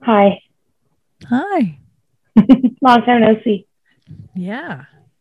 Hi. Hi. Long time no see. Yeah.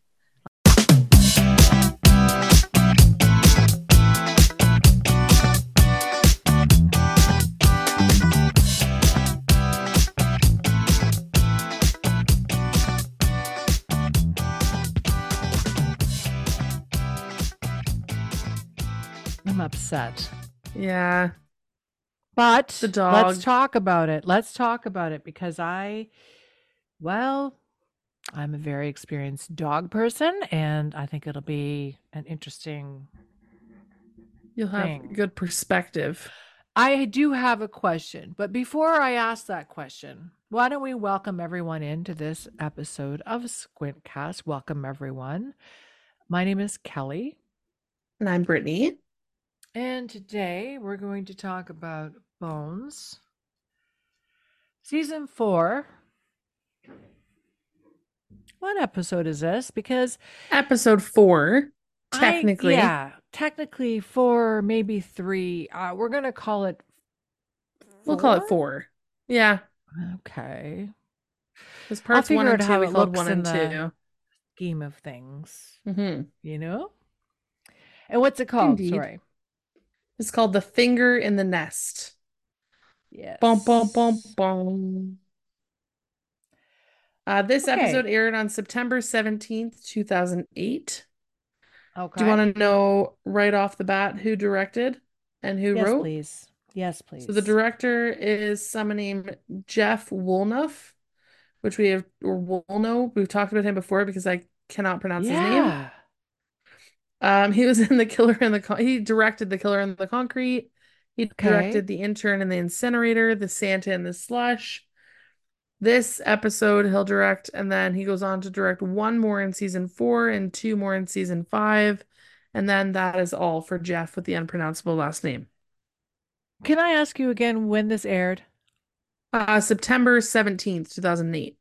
I'm upset. Yeah, the But let's dog. talk about it. Let's talk about it because well, I'm a very experienced dog person and I think it'll be an interesting You'll have thing. good perspective. I do have a question, but before I ask that question, why don't we welcome everyone into this episode of Squintcast? Welcome, everyone. My name is Kelly. And I'm Brittany. And today we're going to talk about Bones, season 4. What episode is this? Because Episode 4, technically. technically 4, maybe 3. We're going to call it We'll call it 4. 4. Yeah, Okay. because I'll parts 1 figure and out 2 how we it called 1 looks in and the 2. scheme of things, Mm-hmm. you know? And what's it called? Indeed. Sorry. It's called The Finger in the Nest. Bum, bum, bum, Yes. bum. This episode Okay. aired on September 17th, 2008. Do you Okay. want to know right off the bat who directed and who Yes, wrote? please. Yes, So the please. director is someone named Jeff Woolnough, which we have, or Woolnough. We've talked about him before because I cannot pronounce his name. Yeah. He was in The Killer in the he directed The Killer in the Concrete. He Okay. directed The Intern in the Incinerator, The Santa in the Slush. This episode he'll direct, and then he goes on to direct one more in season 4 and two more in season 5. And then that is all for Jeff with the unpronounceable last name. Can I ask you again when this aired? September 17th, 2008.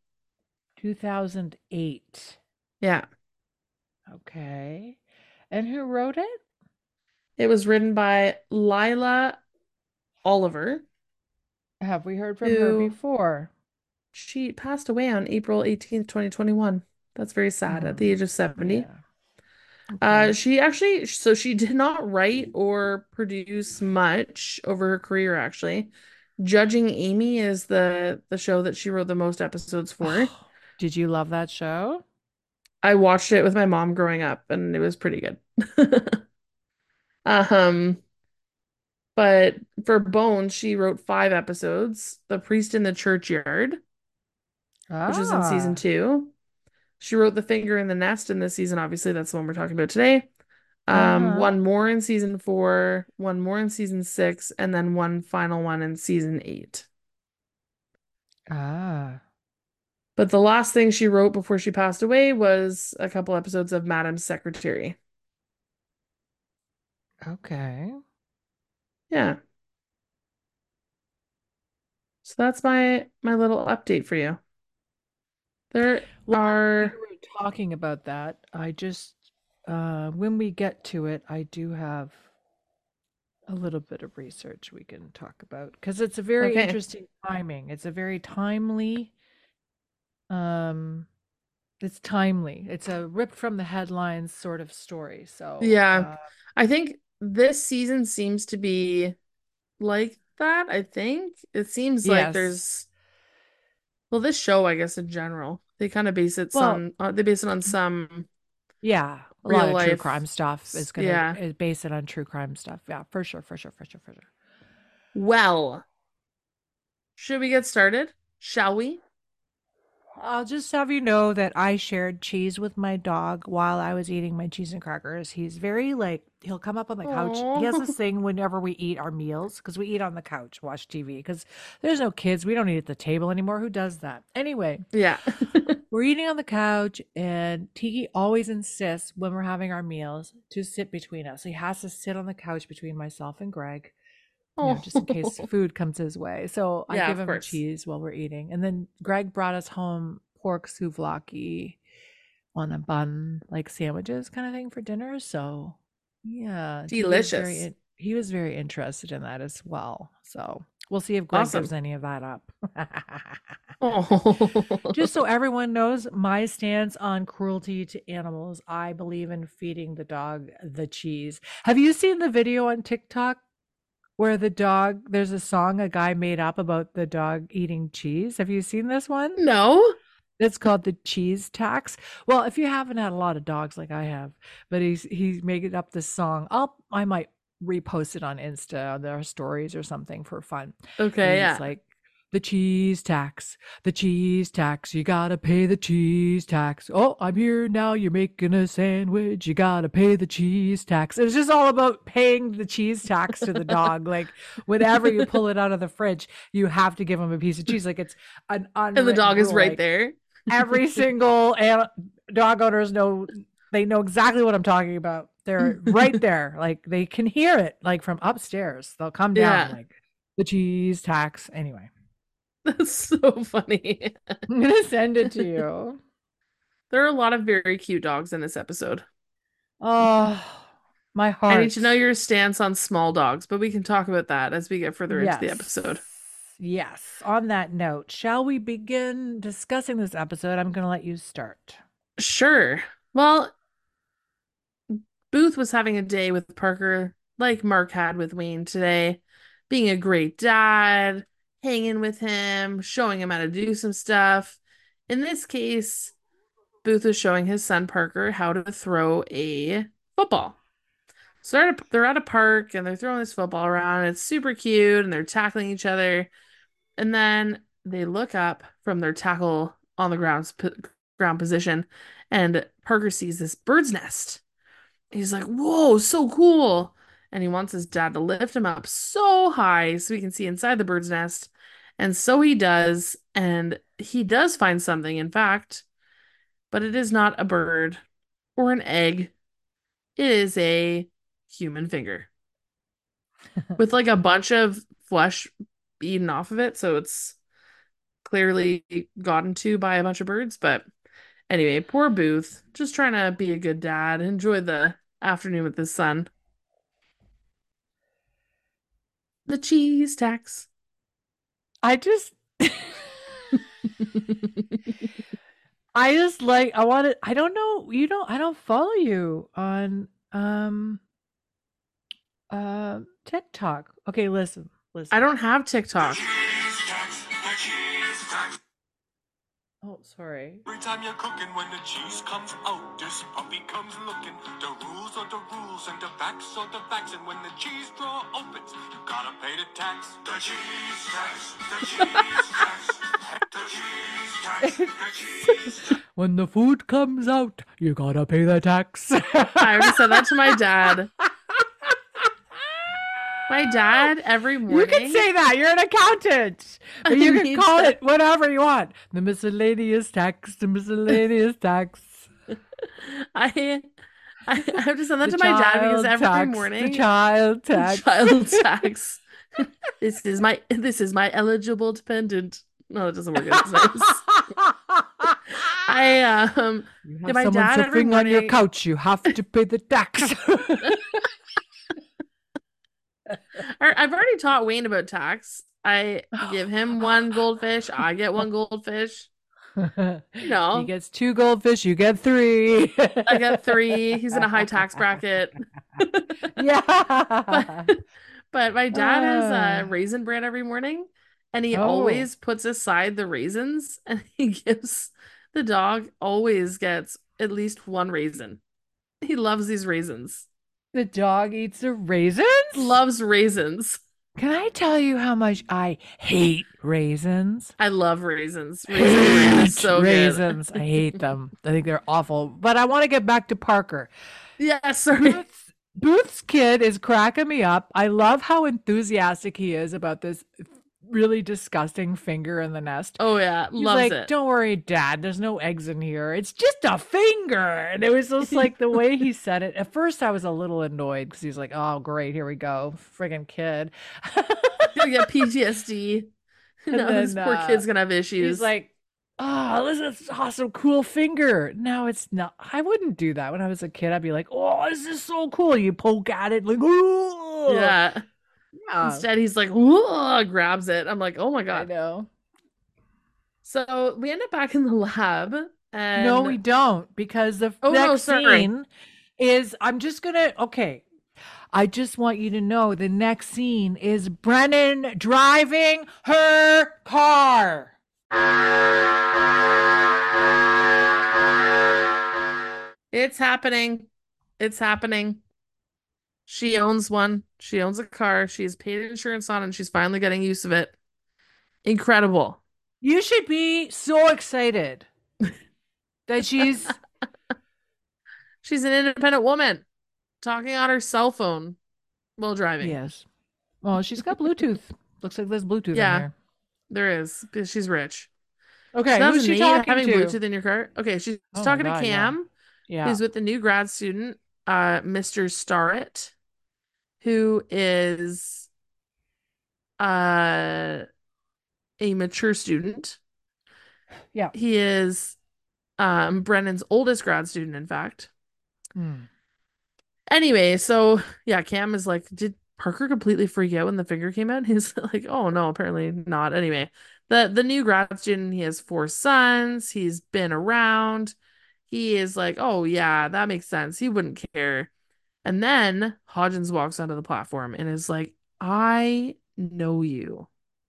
2008. Yeah. Okay. And who wrote it? It was written by Lila Oliver, Have we heard from her who before? she passed away on April 18th, 2021. That's very sad at the age of 70. Yeah. Okay. She actually, so she did not write or produce much over her career, actually. Judging Amy is the show that she wrote the most episodes for. Oh, did you love that show? I watched it with my mom growing up, and it was pretty good. Um, but for Bones, she wrote 5 episodes. The Priest in the Churchyard, which was in season Ah. 2. She wrote The Finger in the Nest in this season. Obviously, that's the one we're talking about today. Uh-huh. One more in season 4, one more in season 6, and then one final one in season 8. Ah. But the last thing she wrote before she passed away was a couple episodes of Madam's Secretary. Okay. Yeah. So that's my little update for you. There Well, you are were talking about that. I just when we get to it, I do have a little bit of research we can talk about because it's a very okay. interesting timing. It's a very timely um it's timely. It's a ripped from the headlines sort of story. So, Yeah. I think this season seems to be like that, I think. It seems like yes. there's well, this show, I guess in general, they kind of base it Well, on they base it on some yeah, a lot real of true life. crime stuff is gonna Yeah. base it on true crime stuff. Yeah, for sure, for sure, for sure, for sure. Well, should we get started? Shall we? I'll just have you know that I shared cheese with my dog while I was eating my cheese and crackers. He's very like he'll come up on the couch. He has Oh. this thing whenever we eat our meals because we eat on the couch, watch TV because there's no kids. We don't eat at the table anymore. Who does that? Anyway, Yeah. we're eating on the couch, and Tiki always insists when we're having our meals to sit between us. He has to sit on the couch between myself and Greg, just in case Oh. food comes his way. So I Yeah, give of him course. cheese while we're eating. And then Greg brought us home pork souvlaki on a bun, like sandwiches kind of thing for dinner. So yeah, Tiki is Delicious. he was very interested in that as well. So we'll see if Greg gives Awesome. any of that up. Oh. Just so everyone knows my stance on cruelty to animals, I believe in feeding the dog the cheese. Have you seen the video on TikTok where there's a song a guy made up about the dog eating cheese? Have you seen this one? No? It's called the cheese tax. Well, if you haven't had a lot of dogs like I have, but he's making up this song. I might repost it on Insta, on their stories or something for fun. But Okay, he's yeah. like, the cheese tax, the cheese tax. You gotta pay the cheese tax. Oh, I'm here now. You're making a sandwich. You gotta pay the cheese tax. It's just all about paying the cheese tax to the dog. Like whenever you pull it out of the fridge, you have to give him a piece of cheese. Like it's an And the unwritten dog is rule. right Like there. every single dog owners know, they know exactly what I'm talking about. They're right there, like they can hear it, like from upstairs. They'll come down, Yeah. like the cheese tax. Anyway, That's so funny. I'm gonna send it to you. There are a lot of very cute dogs in this episode. Oh, my I need to know heart. your stance on small dogs, but we can talk about that as we get further into the Yes. episode. Yes. On that note, shall we begin discussing this episode? I'm gonna let you start. Sure. Well, Booth was having a day with Parker, like Mark had with Wayne today, being a great dad, hanging with him, showing him how to do some stuff. In this case, Booth is showing his son Parker how to throw a football. So they're at a park and they're throwing this football around. It's super cute and they're tackling each other. And then they look up from their tackle on the ground position, and Parker sees this bird's nest. He's like, "Whoa, so cool!" And he wants his dad to lift him up so high so he can see inside the bird's nest. And so he does, and he does find something, in fact, but it is not a bird or an egg. It is a human finger with like a bunch of flesh eaten off of it, so it's clearly gotten to by a bunch of birds. But anyway, poor Booth, just trying to be a good dad, enjoy the afternoon with his son. The cheese tax. I just I just like I want to I don't know, I don't follow you on TikTok. Okay, listen. I Listen. don't have TikTok. Oh, sorry. Every time you're cooking, when the cheese comes out, this puppy comes looking. The rules are the rules, and the facts are the facts. And when the cheese drawer opens, you gotta pay the tax. The cheese tax, the cheese tax, the cheese tax, the cheese tax. When the food comes out, you gotta pay the tax. I already said that to my dad. My dad every morning. You can say that. You're an accountant. But you can call it whatever you want. The miscellaneous tax, the miscellaneous tax. I have to send that to my dad because every morning The child tax. child tax. This is my eligible dependent. No, it doesn't work. It's nice. You have my someone dad every sitting on your morning. couch. You have to pay the tax. I've already taught Wayne about tax. I give him one goldfish. I get one goldfish. He gets 2 goldfish. You get 3. I get 3. He's in a high tax bracket. Yeah. But my dad has raisin bran every morning, and he always puts aside the raisins, and he gives the dog always gets at least 1 raisin. He loves these raisins. The dog eats the raisins? Loves raisins. Can I tell you how much I hate raisins? I love raisins. Raisin bran is so Raisins. I hate them. I think they're awful. But I want to get back to Parker. good. Yeah, sorry. Booth's kid is cracking me up. I love how enthusiastic he is about this really disgusting finger in the nest. Oh yeah, He's loves like, it. "Don't worry, Dad. There's no eggs in here. It's just a finger." And it was just like the way he said it. At first, I was a little annoyed because he's like, "Oh, great, here we go, friggin' kid." Gonna get PTSD. No, this poor kid's gonna have issues. He's like, "Oh, this is awesome, cool finger." No, it's not. I wouldn't do that when I was a kid. I'd be like, "Oh, this is so cool." You poke at it, like, "Oh." Yeah. Yeah, Instead, he's like, "Whoa," grabs it. I'm like, oh my I God. know. So we end up back in the lab No, and we don't, because the oh no, next sorry. scene is I'm just gonna okay. I just want you to know the next scene is Brennan driving her car. It's happening. It's happening. She owns one. She owns a car. She has paid insurance on it, and she's finally getting use of it. Incredible. You should be so excited that she's She's an independent woman talking on her cell phone while driving. yes. Well, she's got Bluetooth. Looks like there's Bluetooth in Yeah, here. there is because she's rich. She Okay, who's doesn't she need talking having to? Bluetooth in your car. Okay, she's Oh my talking to god, yeah. Cam, Yeah. who's with the new grad student, Mr. Starrett, who is uh a mature student. Yeah. He is Brennan's oldest grad student, in fact. Hmm. Anyway, so yeah, Cam is like, did Parker completely freak out when the finger came out? He's like, oh no, apparently not. Anyway, the new grad student, he has 4 sons. He's been around. He is like, oh yeah, that makes sense. He wouldn't care. And then Hodgins walks onto the platform and is like, I know you.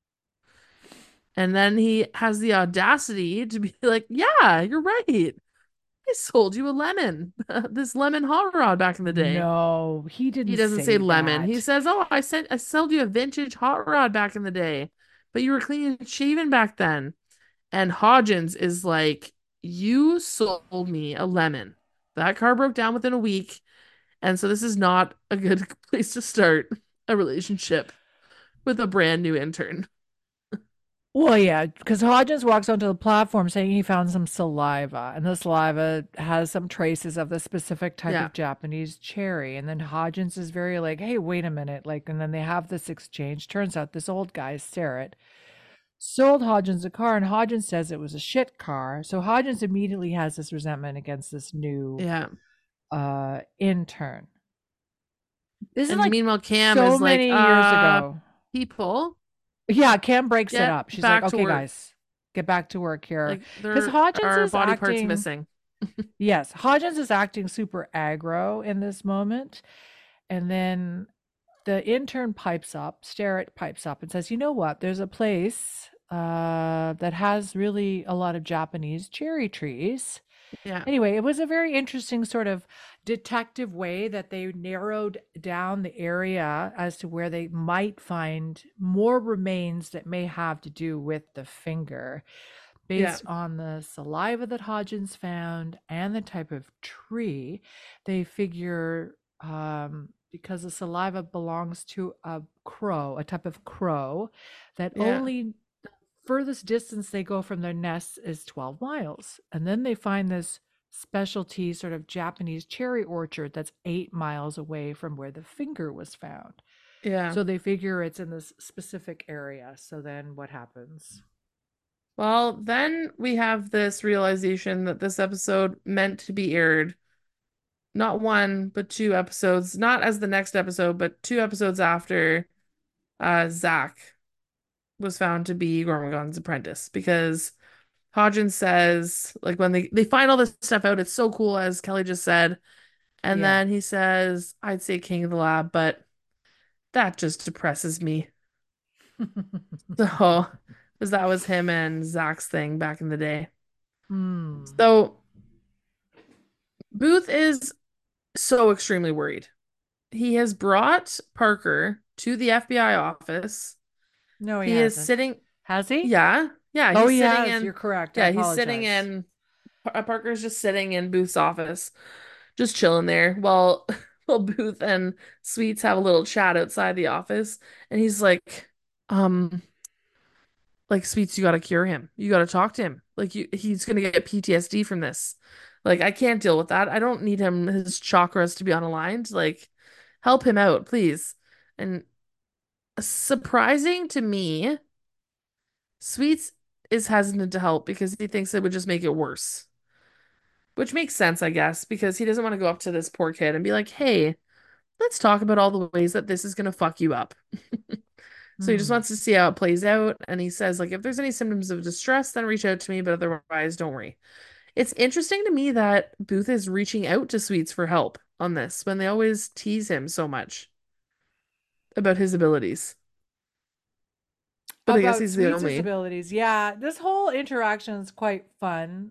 And then he has the audacity to be like, yeah, you're right. I sold you a lemon, this lemon hot rod back in the day. No, he He didn't doesn't say say lemon. He that. says, "Oh, I sold you a vintage hot rod back in the day, but you were clean and shaven back then." And Hodgins is like, "You sold me a lemon. That car broke down within a week, and so this is not a good place to start a relationship with a brand new intern." Well, yeah, because Hodgins walks onto the platform saying he found some saliva, and the saliva has some traces of the specific type Yeah, of Japanese cherry. And then Hodgins is very like, hey, wait a minute. Like, and then they have this exchange. Turns out this old guy, Starrett, sold Hodgins a car, and Hodgins says it was a shit car. So Hodgins immediately has this resentment against this new yeah. intern. This is And like meanwhile, Cam so is like, many years ago. people Yeah, Cam breaks it get up. She's like, back to okay, work. guys, get back to work here. Like Because there Hodgins are is body parts acting, missing. yes, Hodgins is acting super aggro in this moment. And then the intern pipes up, Starrett pipes up and says, you know what? There's a place that has really a lot of Japanese cherry trees. Yeah, Anyway, it was a very interesting sort of detective way that they narrowed down the area as to where they might find more remains that may have to do with the finger yeah, based on the saliva that Hodgins found and the type of tree. They figure because the saliva belongs to a crow, a type of crow, that yeah, only furthest distance they go from their nests is 12 miles. And then they find this specialty sort of Japanese cherry orchard that's 8 miles away from where the finger was found. yeah. So they figure it's in this specific area. So then what happens? Well, then we have this realization that this episode meant to be aired not one, but 2 episodes, not as the next episode, but 2 episodes after Zach was found to be Gormagon's apprentice because Hodgins says, like when they find all this stuff out, it's so cool, as Kelly just said. And Yeah. then he says, I'd say king of the lab, but that just depresses me. So, because that was him and Zach's thing back in the day. Hmm. So Booth is so extremely worried. He has brought Parker to the FBI office. No, he He is hasn't. sitting, Has he? yeah, Oh, he's he sitting has. in, You're correct. I yeah, he's sitting apologize. in, Parker's just sitting in Booth's office, just chilling there while, while Booth and Sweets have a little chat outside the office. And he's um, like, Sweets, you gotta cure him. You gotta talk to him. Like, he's gonna get PTSD from this. Like, I can't deal with that. I don't need his chakras to be unaligned. Like, help him out, please. And surprising to me, Sweets is hesitant to help because he thinks it would just make it worse. Which makes sense, I guess, because he doesn't want to go up to this poor kid and be like, hey, let's talk about all the ways that this is going to fuck you up. So he just Hmm. wants to see how it plays out. And he says, like, if there's any symptoms of distress, then reach out to me, but otherwise, don't worry. It's interesting to me that Booth is reaching out to Sweets for help on this when they always tease him so much about his abilities. But I guess About he's the Sweet's only. abilities. Yeah, this whole interaction is quite fun.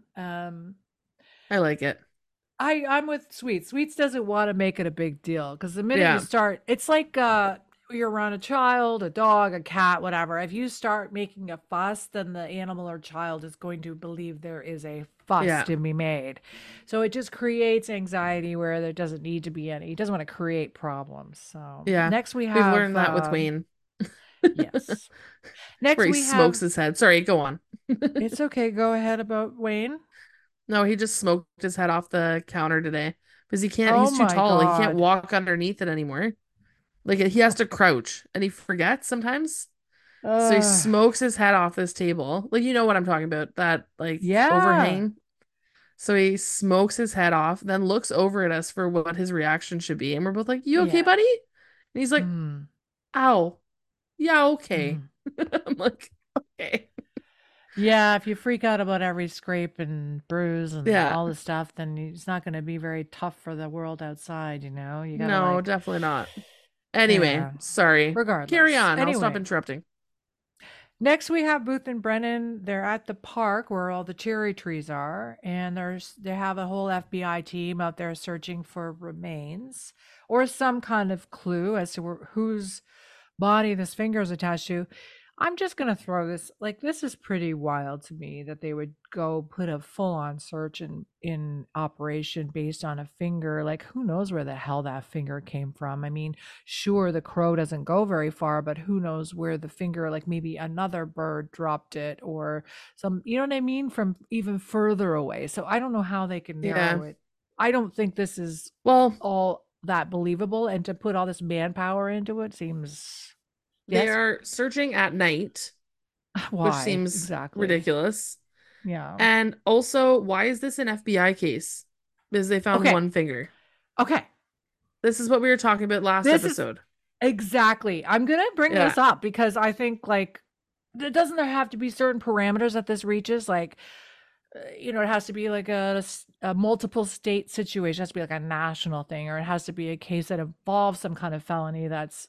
I like it. I'm with Sweets. Sweets doesn't want to make it a big deal because the minute you Yeah. start, it's like you're around a child, a dog, a cat, whatever. If you start making a fuss, then the animal or child is going to believe there is a fuss Yeah. to be made. So it just creates anxiety where there doesn't need to be any. He doesn't want to create problems. So Yeah. next we We've have learned that with Wayne, yes. Next where he we have smokes his head. Sorry, go on. it's okay. Go ahead about Wayne. No, he just smoked his head off the counter today because he can't, Oh he's too my tall. He can't God. walk underneath it anymore. Like he has to crouch and he forgets sometimes. So he Uh, smokes his head off this table. Like you know what I'm talking about, that like yeah. overhang. So he smokes his head off, then looks over at us for what his reaction should be. And we're both like, "You okay, Yeah. buddy?" And he's like, Mm, "Ow. Yeah, okay." mm. I'm like, "Okay." Yeah, if you freak out about every scrape and bruise and Yeah. all this stuff, then it's not going to be very tough for the world outside, you know? You got to No, like, definitely not. Anyway, yeah, sorry. Carry regardless. on. I'll stop Anyway, interrupting. next we have Booth and Brennan. They're at the park where all the cherry trees are, and they have a whole FBI team out there searching for remains or some kind of clue as to whose body this finger is attached to. I'm just gonna throw this, like, this is pretty wild to me that they would go put a full-on search in operation based on a finger. Like, who knows where the hell that finger came from? I mean, sure, the crow doesn't go very far, but who knows where the finger, like maybe another bird dropped it or some, you know what I mean, from even further away. So I don't know how they can Yeah. narrow it. I don't think this is Well, all that believable, and to put all this manpower into it seems they yes. are searching at night, which Why seems exactly? ridiculous. Yeah. And also, why is this an FBI case? Because they found Okay. one finger. Okay. This is what we were talking about last This is episode. exactly. I'm gonna bring Yeah. this up because I think like doesn't there have to be certain parameters that this reaches? Like, you know, it has to be like a multiple state situation. It has to be like a national thing, or it has to be a case that involves some kind of felony that's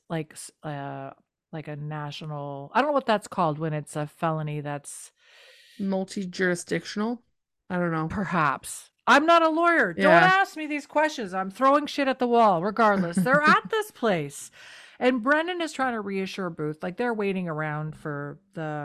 like a national. I don't know what that's called when it's a felony that's Multi-jurisdictional? I don't know. perhaps. I'm not a lawyer. Don't Yeah. ask me these questions. I'm throwing shit at the wall. Regardless, they're at this place, and Brendan is trying to reassure Booth. Like they're waiting around for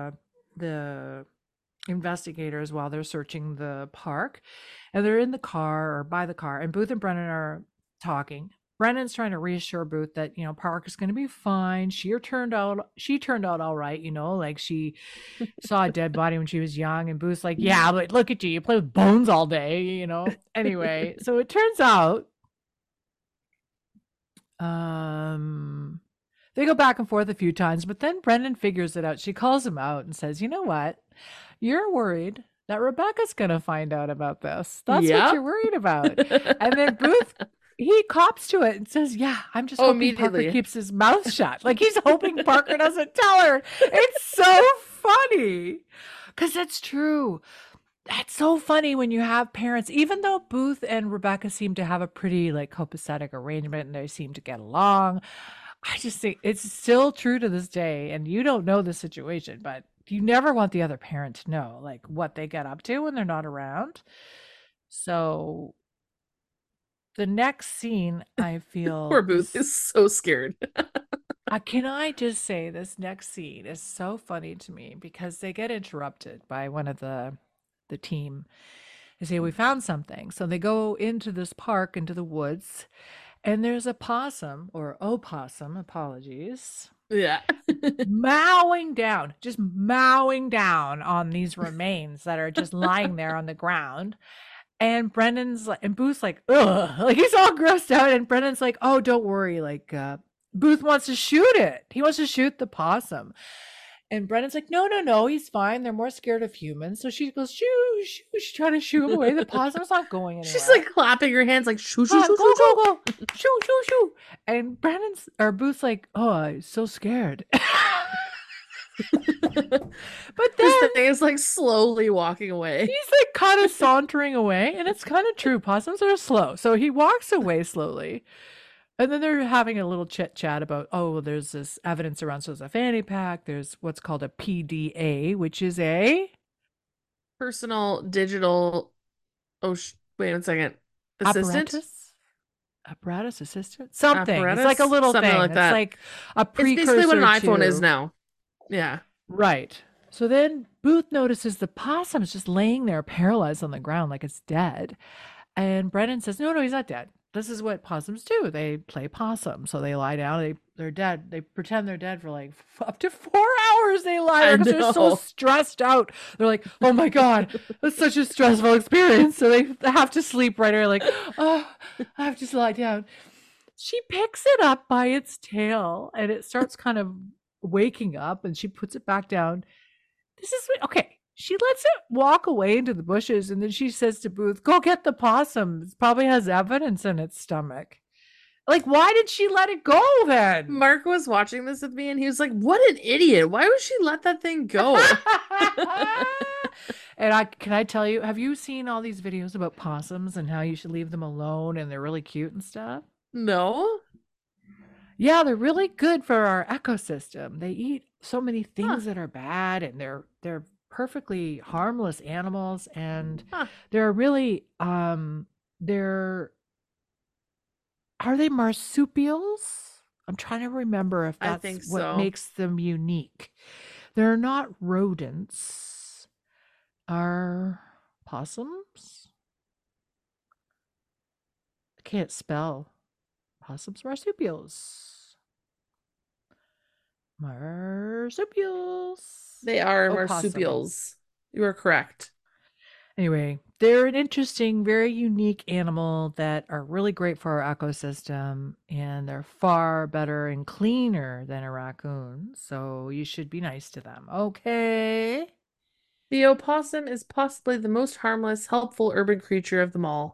the investigators while they're searching the park, and they're in the car or by the car, and Booth and Brendan are talking. Brendan's trying to reassure Booth that, you know, Park is going to be fine. She turned out all right, you know, like she saw a dead body when she was young, and Booth's like, yeah, but look at you, you play with bones all day, you know. Anyway, so it turns out they go back and forth a few times, but then Brendan figures it out. She calls him out and says, you know what? You're worried that Rebecca's going to find out about this. That's what you're Yep. worried about. And then Booth, he cops to it and says, yeah, I'm just Oh, hoping Parker immediately. keeps his mouth shut. Like he's hoping Parker doesn't tell her. It's so funny because it's true. That's so funny when you have parents, even though Booth and Rebecca seem to have a pretty like copacetic arrangement and they seem to get along. I just think it's still true to this day. And you don't know the situation, but you never want the other parent to know like what they get up to when they're not around. So the next scene I feel Poor Booth is so scared. can I just say this next scene is so funny to me because they get interrupted by one of the team. They say, we found something. So they go into this park, into the woods, and there's a possum or opossum, apologies, Yeah. just mowing down on these remains that are just lying there on the ground. And and Booth's like, ugh, like he's all grossed out. And Brendan's like, oh, don't worry. Like, Booth wants to shoot it. He wants to shoot the possum. And Brennan's like, no, no, no, he's fine. They're more scared of humans. So she goes, shoo, shoo. She's trying to shoo him away. The possum's not going anywhere. She's like clapping her hands like shoo, shoo, Ah, shoo, go, shoo, shoo. go, go. Shoo, shoo, shoo. And Brennan's or Booth's like, oh, I'm so scared. But This then thing is like slowly walking away. he's like kind of sauntering away, and it's kind of true. Possums are slow. So he walks away slowly. And then they're having a little chit chat about, oh, well, there's this evidence around. So there's a fanny pack. There's what's called a PDA, which is a Personal digital. Oh, wait 1 second. Assistant? apparatus assistant, something. It's like a Apparatus? little Something thing. like It's that. like a It's basically what an precursor iPhone is to- now. Yeah. Right. So then Booth notices the possum is just laying there paralyzed on the ground like it's dead. And Brennan says, no, no, he's not dead. This is what possums do. They play possum. So they lie down. They're dead. They pretend they're dead for like up to 4 hours. They lie there because they're so know. stressed out. They're like, oh my God, that's such a stressful experience. So they have to sleep right away. Like, oh, I have to just lie down. She picks it up by its tail and it starts kind of waking up and she puts it back down. This is okay. She lets it walk away into the bushes and then she says to Booth, go get the possum. It probably has evidence in its stomach. Like, why did she let it go then? Mark was watching this with me and he was like, what an idiot. Why would she let that thing go? And can I tell you, have you seen all these videos about possums and how you should leave them alone and they're really cute and stuff? No? Yeah, they're really good for our ecosystem. They eat so many things that are bad and they're perfectly harmless animals and Huh. they're really they're are they marsupials? I'm trying to remember if I that's think what so. makes them unique. They're not rodents. Are possums? I can't spell. Possums, marsupials. Marsupials. They are Opossum. marsupials. You are correct. Anyway, they're an interesting, very unique animal that are really great for our ecosystem, and they're far better and cleaner than a raccoon. So you should be nice to them. Okay. The opossum is possibly the most harmless, helpful urban creature of them all.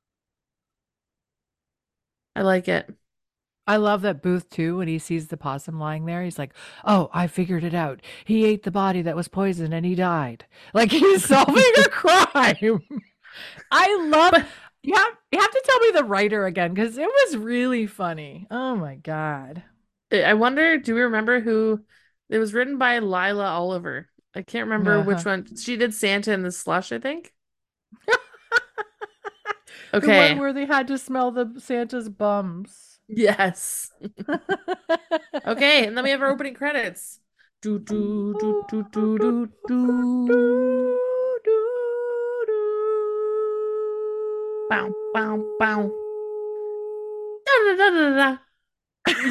I like it. I love that Booth too, when he sees the possum lying there, he's like, oh, I figured it out. He ate the body that was poisoned and he died. Like he's solving a crime. I love you have to tell me the writer again because it was really funny. Oh my God. I wonder, do we remember who it was written by Lila Oliver? I can't remember which one. She did Santa and the Slush, I think. The Okay. one where they had to smell the Santa's bums. Yes. Okay, and then we have our opening credits. Do do do do do do do. Bow bow bow. Da da da da da.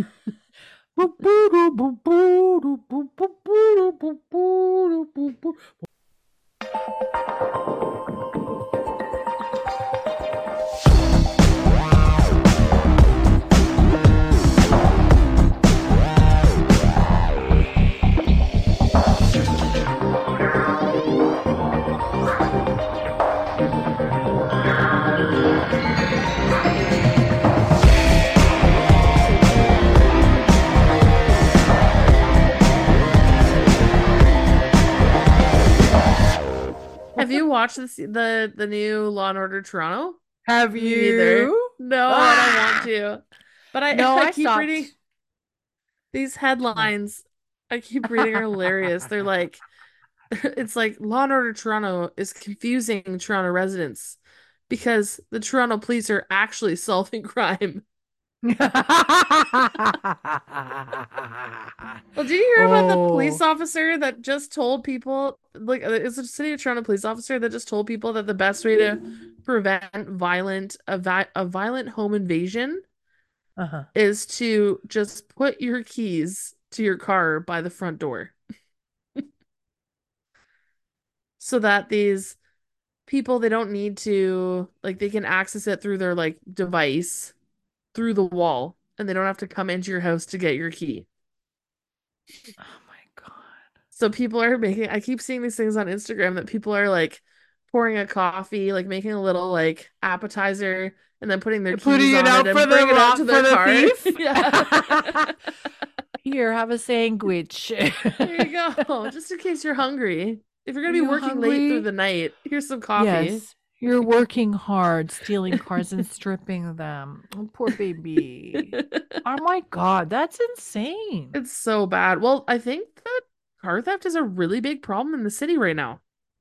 Have you watched the new Law and Order Toronto? Have Me neither. you? No, I don't want to. But No, I I keep stopped. reading these headlines. I keep reading are hilarious. They're like, it's like Law and Order Toronto is confusing Toronto residents because the Toronto police are actually solving crime. Well, did you hear about the police officer that just told people, like, it's a City of Toronto police officer that just told people that the best way to prevent a violent home invasion Uh-huh. is to just put your keys to your car by the front door. So that these people, they don't need to, like, they can access it through their, like, device through the wall and they don't have to come into your house to get your key. Oh my God. So people are making, I keep seeing these things on Instagram that people are like pouring a coffee, like making a little like appetizer and then putting their Putting keys it on out it for and the bring it out to for their the car. thief. Yeah. Here, have a sandwich. There you go. Just in case you're hungry. If you're Are gonna be you working late through hungry? the night, here's some coffee. Yes. You're working hard, stealing cars and stripping them. Oh, poor baby. Oh my God, that's insane. It's so bad. Well, I think that car theft is a really big problem in the city right now.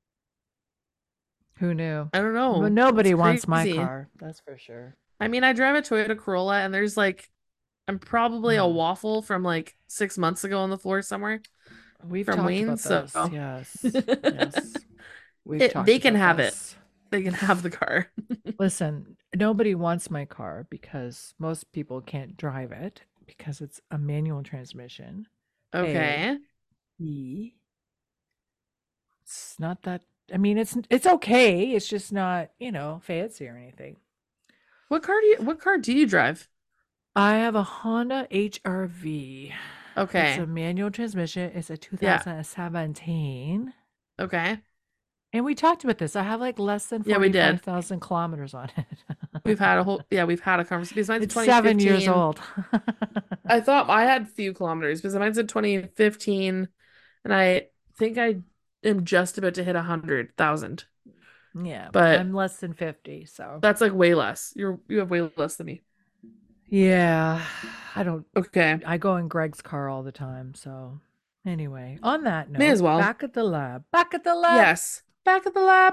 Who knew? I don't know. But nobody It's wants my crazy. car. That's for sure. I mean, I drive a Toyota Corolla and there's like I'm probably a Mm. waffle from like 6 months ago on the floor somewhere We've from talked Wayne's. about this. So Yes. Yes. We've talked they can about have this. it. They can have the car. Listen, nobody wants my car because most people can't drive it because it's a manual transmission. Okay. E. It's not that. I mean, it's okay. It's just not, fancy or anything. What car do you drive? I have a Honda HR-V. It's Okay. a manual transmission. It's a Yeah. 2017. Okay. And we talked about this. I have like less than Yeah, we did. 45,000 kilometers on it. We've had a conversation because mine's It's 7 years 2015. old. I thought I had few kilometers because mine's in 2015 and I think I am just about to hit 100,000. Yeah, But I'm less than 50, so. that's like way less. You have way less than me. Yeah, Okay. I go in Greg's car all the time, so. Anyway, on that note, May as well. back at the lab. Back at the lab. Yes. Back at the lab.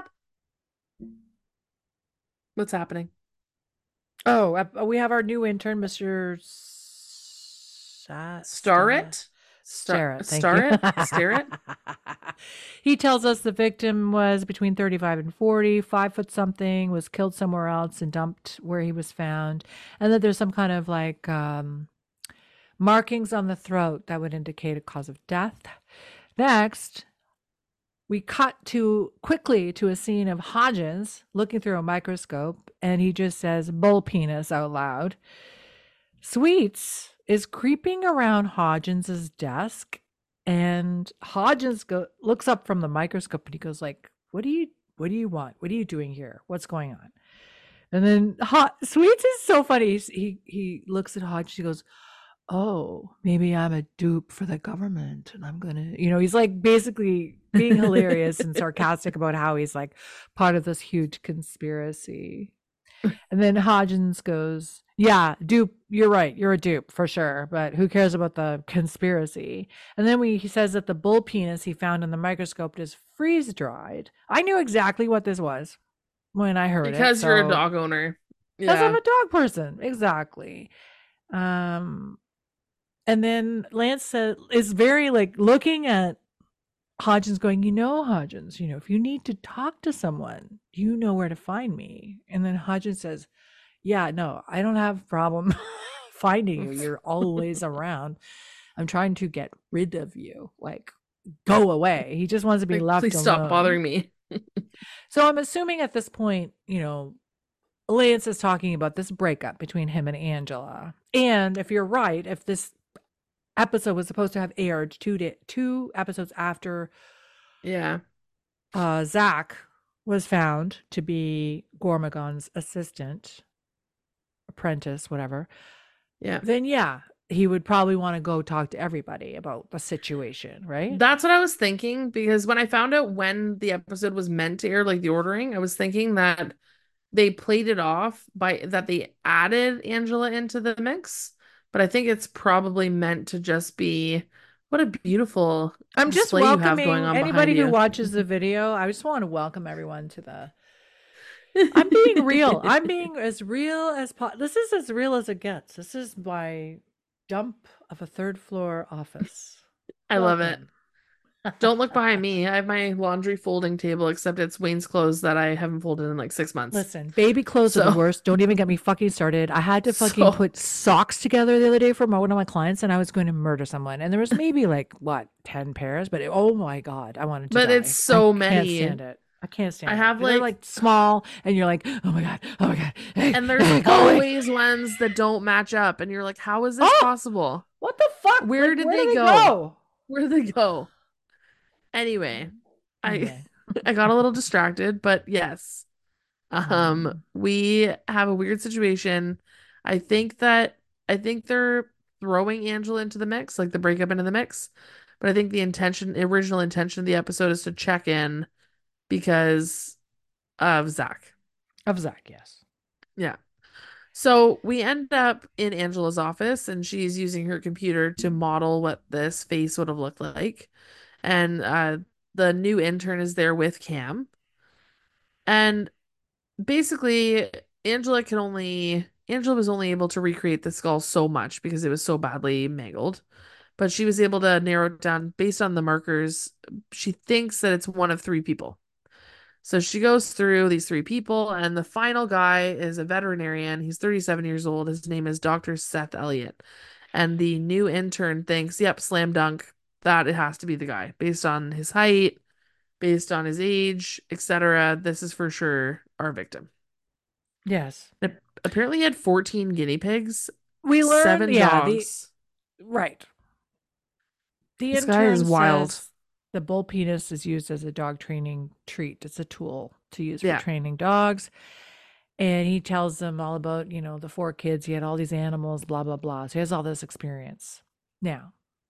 What's happening? Oh, we have our new intern, Mr. Starrett? Starrett. Thank Starrett? you. Starrett? He tells us the victim was between 35 and 40, 5 foot something, was killed somewhere else and dumped where he was found, and that there's some kind of like markings on the throat that would indicate a cause of death. Next, we cut quickly to a scene of Hodgins looking through a microscope, and he just says bull penis out loud. Sweets is creeping around Hodgins's desk, and Hodgins looks up from the microscope and he goes like, what do you want? What are you doing here? What's going on? And then Sweets is so funny. He looks at Hodgins, he goes, oh, maybe I'm a dupe for the government and I'm gonna, he's like basically being hilarious and sarcastic about how he's like part of this huge conspiracy. And then Hodgins goes, yeah, dupe, you're right, you're a dupe for sure, but who cares about the conspiracy? And then he says that the bull penis he found in the microscope is freeze dried. I knew exactly what this was when I heard it. Because you're a dog owner. Because I'm Yeah. a dog person. Exactly. And then Lance is very like looking at Hodgins going, Hodgins, if you need to talk to someone, you know where to find me. And then Hodgins says, yeah, no, I don't have a problem finding you. You're always around. I'm trying to get rid of you. Like, go away. He just wants to be left Please alone. stop bothering me. So I'm assuming at this point, Lance is talking about this breakup between him and Angela. And if you're right, if this episode was supposed to have aired 2 episodes after Yeah. Zach was found to be Gormagon's assistant, apprentice, whatever. Yeah. Then he would probably want to go talk to everybody about the situation, right? That's what I was thinking because when I found out when the episode was meant to air, like the ordering, I was thinking that they played it off by that they added Angela into the mix. But I think it's probably meant to just be what a beautiful I'm just display you have welcoming going on anybody behind who you. watches the video. I just want to welcome everyone to the. I'm being real. I'm being as real as this is as real as it gets. This is my dump of a 3rd floor office. I love it. Welcome. Don't look behind me. I have my laundry folding table, except it's Wayne's clothes that I haven't folded in like 6 months. Listen, baby clothes are the worst. Don't even get me fucking started. I had to fucking put socks together the other day for one of my clients, and I was going to murder someone. And there was maybe like 10 pairs, but oh my god, I wanted to. But die. it's so I many. Can't stand it. I can't stand it. I have They're like small, and you're like, oh my god, hey, and there's always ones that don't match up, and you're like, how is this possible? What the fuck? Where did they go? Where did they go? Anyway, I Anyway. I got a little distracted, but yes. Mm. We have a weird situation. I think that I think they're throwing Angela into the mix, like the breakup into the mix. But I think original intention of the episode is to check in because of Zach. Of Zach, yes. Yeah. So we end up in Angela's office and she's using her computer to model what this face would have looked like. And the new intern is there with Cam. And basically, Angela was only able to recreate the skull so much because it was so badly mangled. But she was able to narrow it down based on the markers. She thinks that it's one of three people. So she goes through these three people, and the final guy is a veterinarian. He's 37 years old. His name is Dr. Seth Elliott. And the new intern thinks, yep, slam dunk, that it has to be the guy based on his height, based on his age, etc. This is for sure our victim. Yes. Apparently, he had 14 guinea pigs, We learned, 7 dogs. Right. The This guy is intern wild. says the bull penis is used as a dog training treat. It's a tool to use for Yeah. training dogs. And he tells them all about, the 4 kids. He had all these animals, blah, blah, blah. So he has all this experience. Now,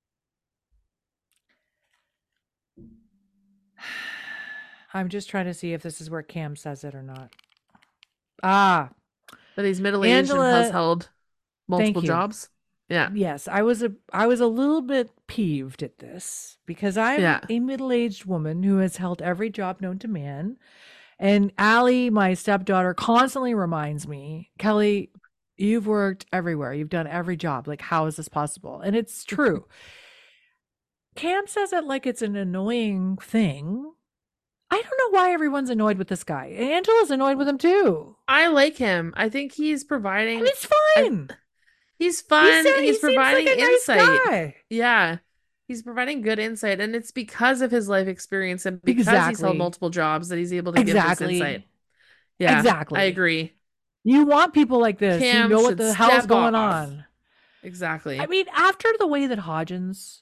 I'm just trying to see if this is where Cam says it or not. Ah, That he's middle-aged and has Angela, held multiple you. jobs. Yeah. yes, I was a little bit peeved at this because I'm Yeah. a middle-aged woman who has held every job known to man. And Allie, my stepdaughter, constantly reminds me, Kelly, you've worked everywhere. You've done every job. Like, how is this possible? And it's true. Cam says it like it's an annoying thing. I don't know why everyone's annoyed with this guy. Angela's annoyed with him too. I like him. I think he's providing. And it's fine. He's fun. He He's seems providing like a nice insight. guy. Yeah. He's providing good insight, and it's because of his life experience and because he's held Exactly. multiple jobs that he's able to give this Exactly. insight. Yeah, Exactly. I agree. You want people like this who Cam know what should the hell's step going off. on. Exactly. I mean, after the way that Hodgins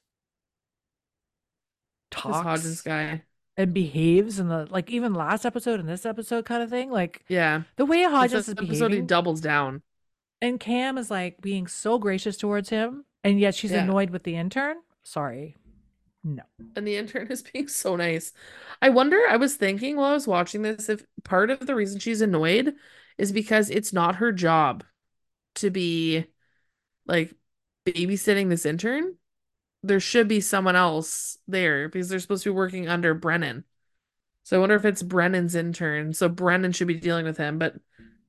This talks Hodgins guy. and behaves in the even last episode and this episode kind of thing, like Yeah. the way Hodgins This is episode, he behaving, doubles down. and Cam is being so gracious towards him, and yet she's Yeah. annoyed with the intern. Sorry, no. And the intern is being so nice. I was thinking while I was watching this, if part of the reason she's annoyed is because it's not her job to be babysitting this intern. There should be someone else there because they're supposed to be working under Brennan. So I wonder if it's Brennan's intern. So Brennan should be dealing with him, but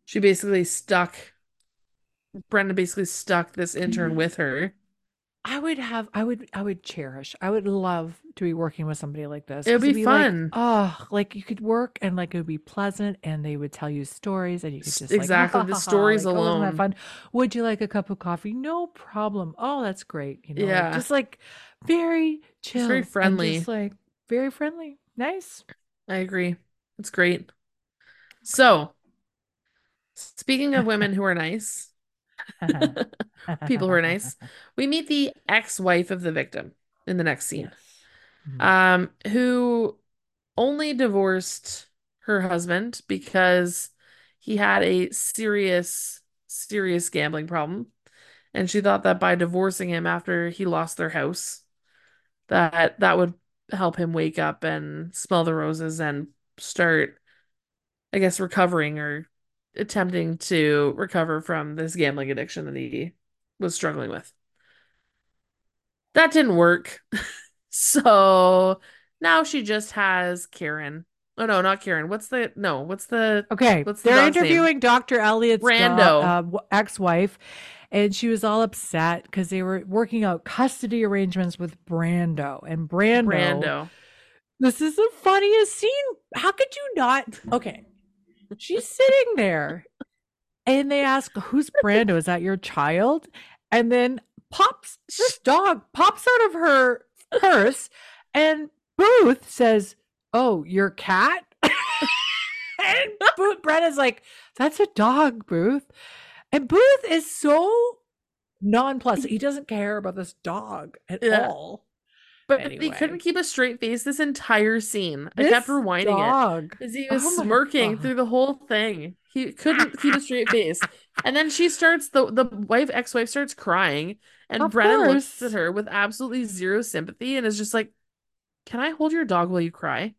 Brennan basically stuck this intern with her. I would cherish. I would love to be working with somebody like this. It would 'cause it'd be fun. you could work and it would be pleasant, and they would tell you stories, and you could just Exactly, the stories wasn't that alone. fun? Would you like a cup of coffee? No problem. Oh, that's great. Yeah. just very chill, very and friendly. just very friendly, nice. I agree. It's great. So, speaking of women who are nice, people who are nice, we meet the ex-wife of the victim in the next scene. Yes. Who only divorced her husband because he had a serious gambling problem. And she thought that by divorcing him after he lost their house, that would help him wake up and smell the roses and start, I guess, recovering or attempting to recover from this gambling addiction that he was struggling with. That didn't work. So now she just has Karen. Oh no, not Karen. What's the Okay, what's the they're dog's name? interviewing Dr. Elliott's Brando. ex-wife, and she was all upset because they were working out custody arrangements with Brando. And Brando, this is the funniest scene. How could you not? Okay, she's sitting there, and they ask, "Who's Brando? Is that your child?" And then this dog pops out of her purse, and Booth says, "Oh, your cat?" And Brenna's like, "That's a dog, Booth." And Booth is so nonplussed. He doesn't care about this dog at all. But he Anyway, couldn't keep a straight face this entire scene. I this kept rewinding it dog. because he Oh was my smirking God. through the whole thing. He couldn't keep a straight face. And then she starts the ex-wife starts crying, and Of Brennan looks course. at her with absolutely zero sympathy and is just like, "Can I hold your dog while you cry?"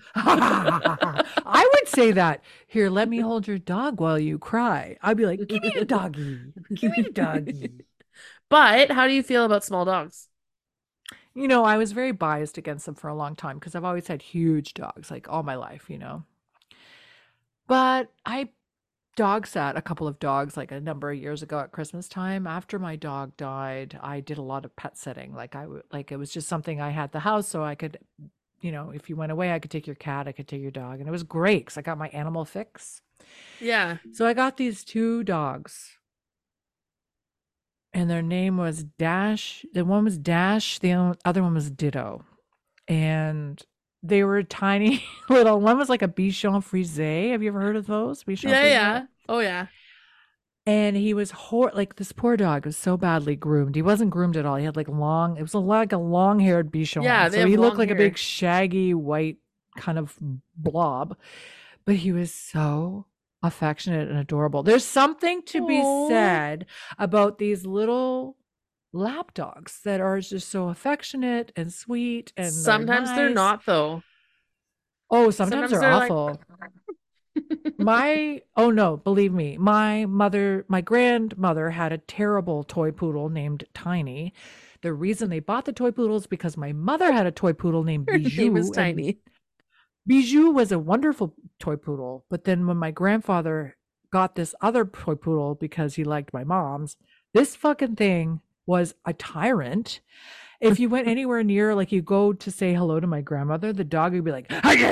I would say that. Here, let me hold your dog while you cry. I'd be like, give me the doggy. Give me the doggy. But how do you feel about small dogs? You know, I was very biased against them for a long time because I've always had huge dogs, like all my life, you know. But I dog sat a couple of dogs like a number of years ago at Christmas time. After my dog died, I did a lot of pet sitting. Like it was just something I had at the house so I could, you know, if you went away, I could take your cat, I could take your dog. And it was great because I got my animal fix. Yeah. So I got these two dogs, and their name was Dash. The one was Dash, the other one was Ditto. And they were tiny little, one was like a Bichon Frise. Have you ever heard of those? Bichon Yeah, Frise? yeah. Oh, yeah. And he was like this poor dog was so badly groomed. He wasn't groomed at all. He had like long, it was like a long-haired Bichon. Yeah, they So have he looked long like a hair. big shaggy white kind of blob, but he was so affectionate and adorable. There's something to be Aw. said about these little lap dogs that are just so affectionate and sweet, and Sometimes they're nice. not, though. Oh, sometimes Sometimes they're they're like, awful. Oh no, believe me, my grandmother had a terrible toy poodle named Tiny. The reason they bought the toy poodle is because my mother had a toy poodle named her name is Bijou, and Tiny. Bijou was a wonderful toy poodle. But then when my grandfather got this other toy poodle because he liked my mom's, this fucking thing was a tyrant. If you went anywhere near, like you go to say hello to my grandmother, the dog would be like,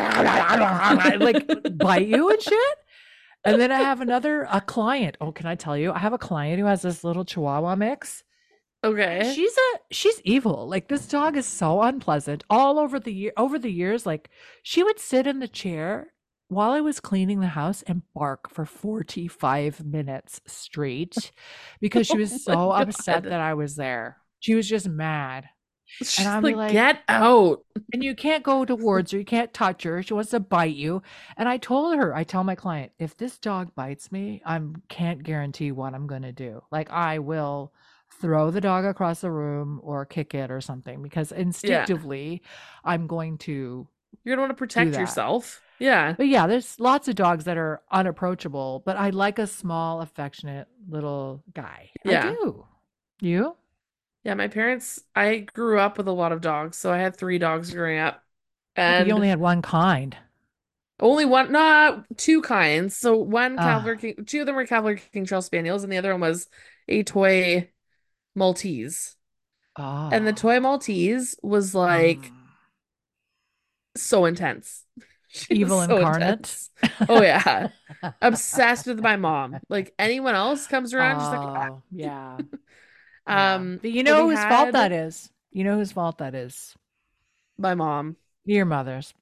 like bite you and shit. And then I have a client. Oh, can I tell you? I have a client who has this little Chihuahua mix. Okay. She's evil. Like this dog is so unpleasant. All over the years, like she would sit in the chair while I was cleaning the house and bark for 45 minutes straight because she Oh was my so upset God. that I was there. She was just mad. She's I'm like, like, get out. and you can't go towards her, you can't touch her. She wants to bite you. And I tell my client, if this dog bites me, I can't guarantee what I'm going to do. Like I will throw the dog across the room or kick it or something because instinctively I'm going to You're gonna want to do protect that. yourself. Yeah. But yeah, there's lots of dogs that are unapproachable, but I like a small, affectionate little guy. I Yeah. do. You? Yeah, my parents, I grew up with a lot of dogs, so I had 3 dogs growing up. Yeah, but you only And had one kind. only one, not 2 kinds. So one Ah. King, 2 of them were Cavalier King Charles Spaniels, and the other one was a toy Maltese. And the toy Oh. Maltese was like so intense. She was Evil so incarnate. intense. Oh yeah. Obsessed with my mom. Like anyone else comes around, she's like, "Ah." Oh, yeah. Yeah. But you But know we whose fault that had is? You know whose fault that is? my mom. Your mother's.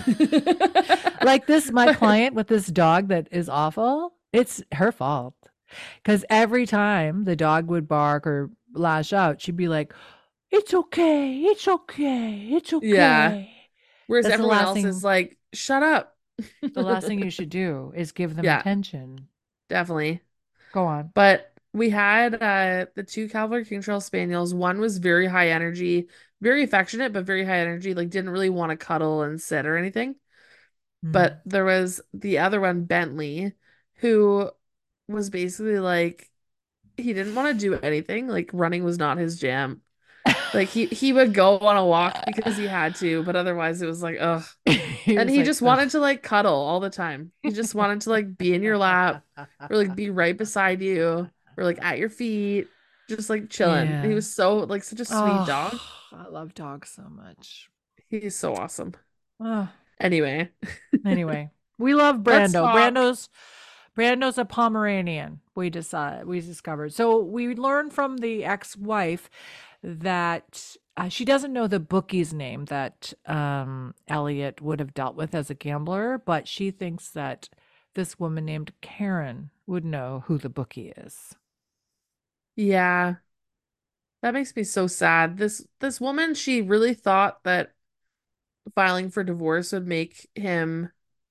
Like this, my client with this dog that is awful, it's her fault. Because every time the dog would bark or lash out, she'd be like, it's okay. It's okay. It's Yeah. okay. Whereas That's the everyone last else is thing. like, shut up. The last thing you should do is give them Yeah, attention. definitely. Go on. But we had the 2 Cavalier King Charles Spaniels. One was very high energy, very affectionate, but very high energy, like didn't really want to cuddle and sit or anything. Mm. But there was the other one, Bentley, who was basically like he didn't want to do anything. Like running was not his jam. Like he would go on a walk because he had to, but otherwise it was like, ugh. He And was he like, just wanted to like cuddle all the time. He just wanted to like be in your lap or like be right beside you or like at your feet, just like chilling. He Yeah. was so like such a sweet dog. Oh, I love dogs so much. He's so awesome. Oh, Anyway, anyway, we love let's Brando. talk. Brando's a Pomeranian. We discovered. So we learned from the ex-wife that she doesn't know the bookie's name that Elliot would have dealt with as a gambler, but she thinks that this woman named Karen would know who the bookie is. Yeah, That makes me so sad. This woman, she really thought that filing for divorce would make him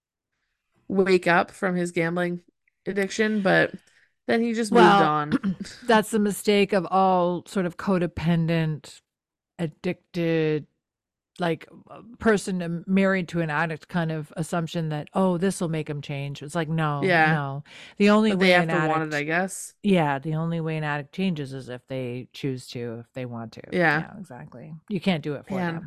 wake up from his gambling addiction, but then he just moved Well, on. that's the mistake of all sort of codependent, addicted, like person married to an addict kind of assumption that, oh, this will make him change. It's like, no, Yeah, no. The only but they way have an to want it, I addict, guess. yeah, the only way an addict changes is if they choose to, if they want to. Yeah, Yeah, exactly. You can't do it for man. them.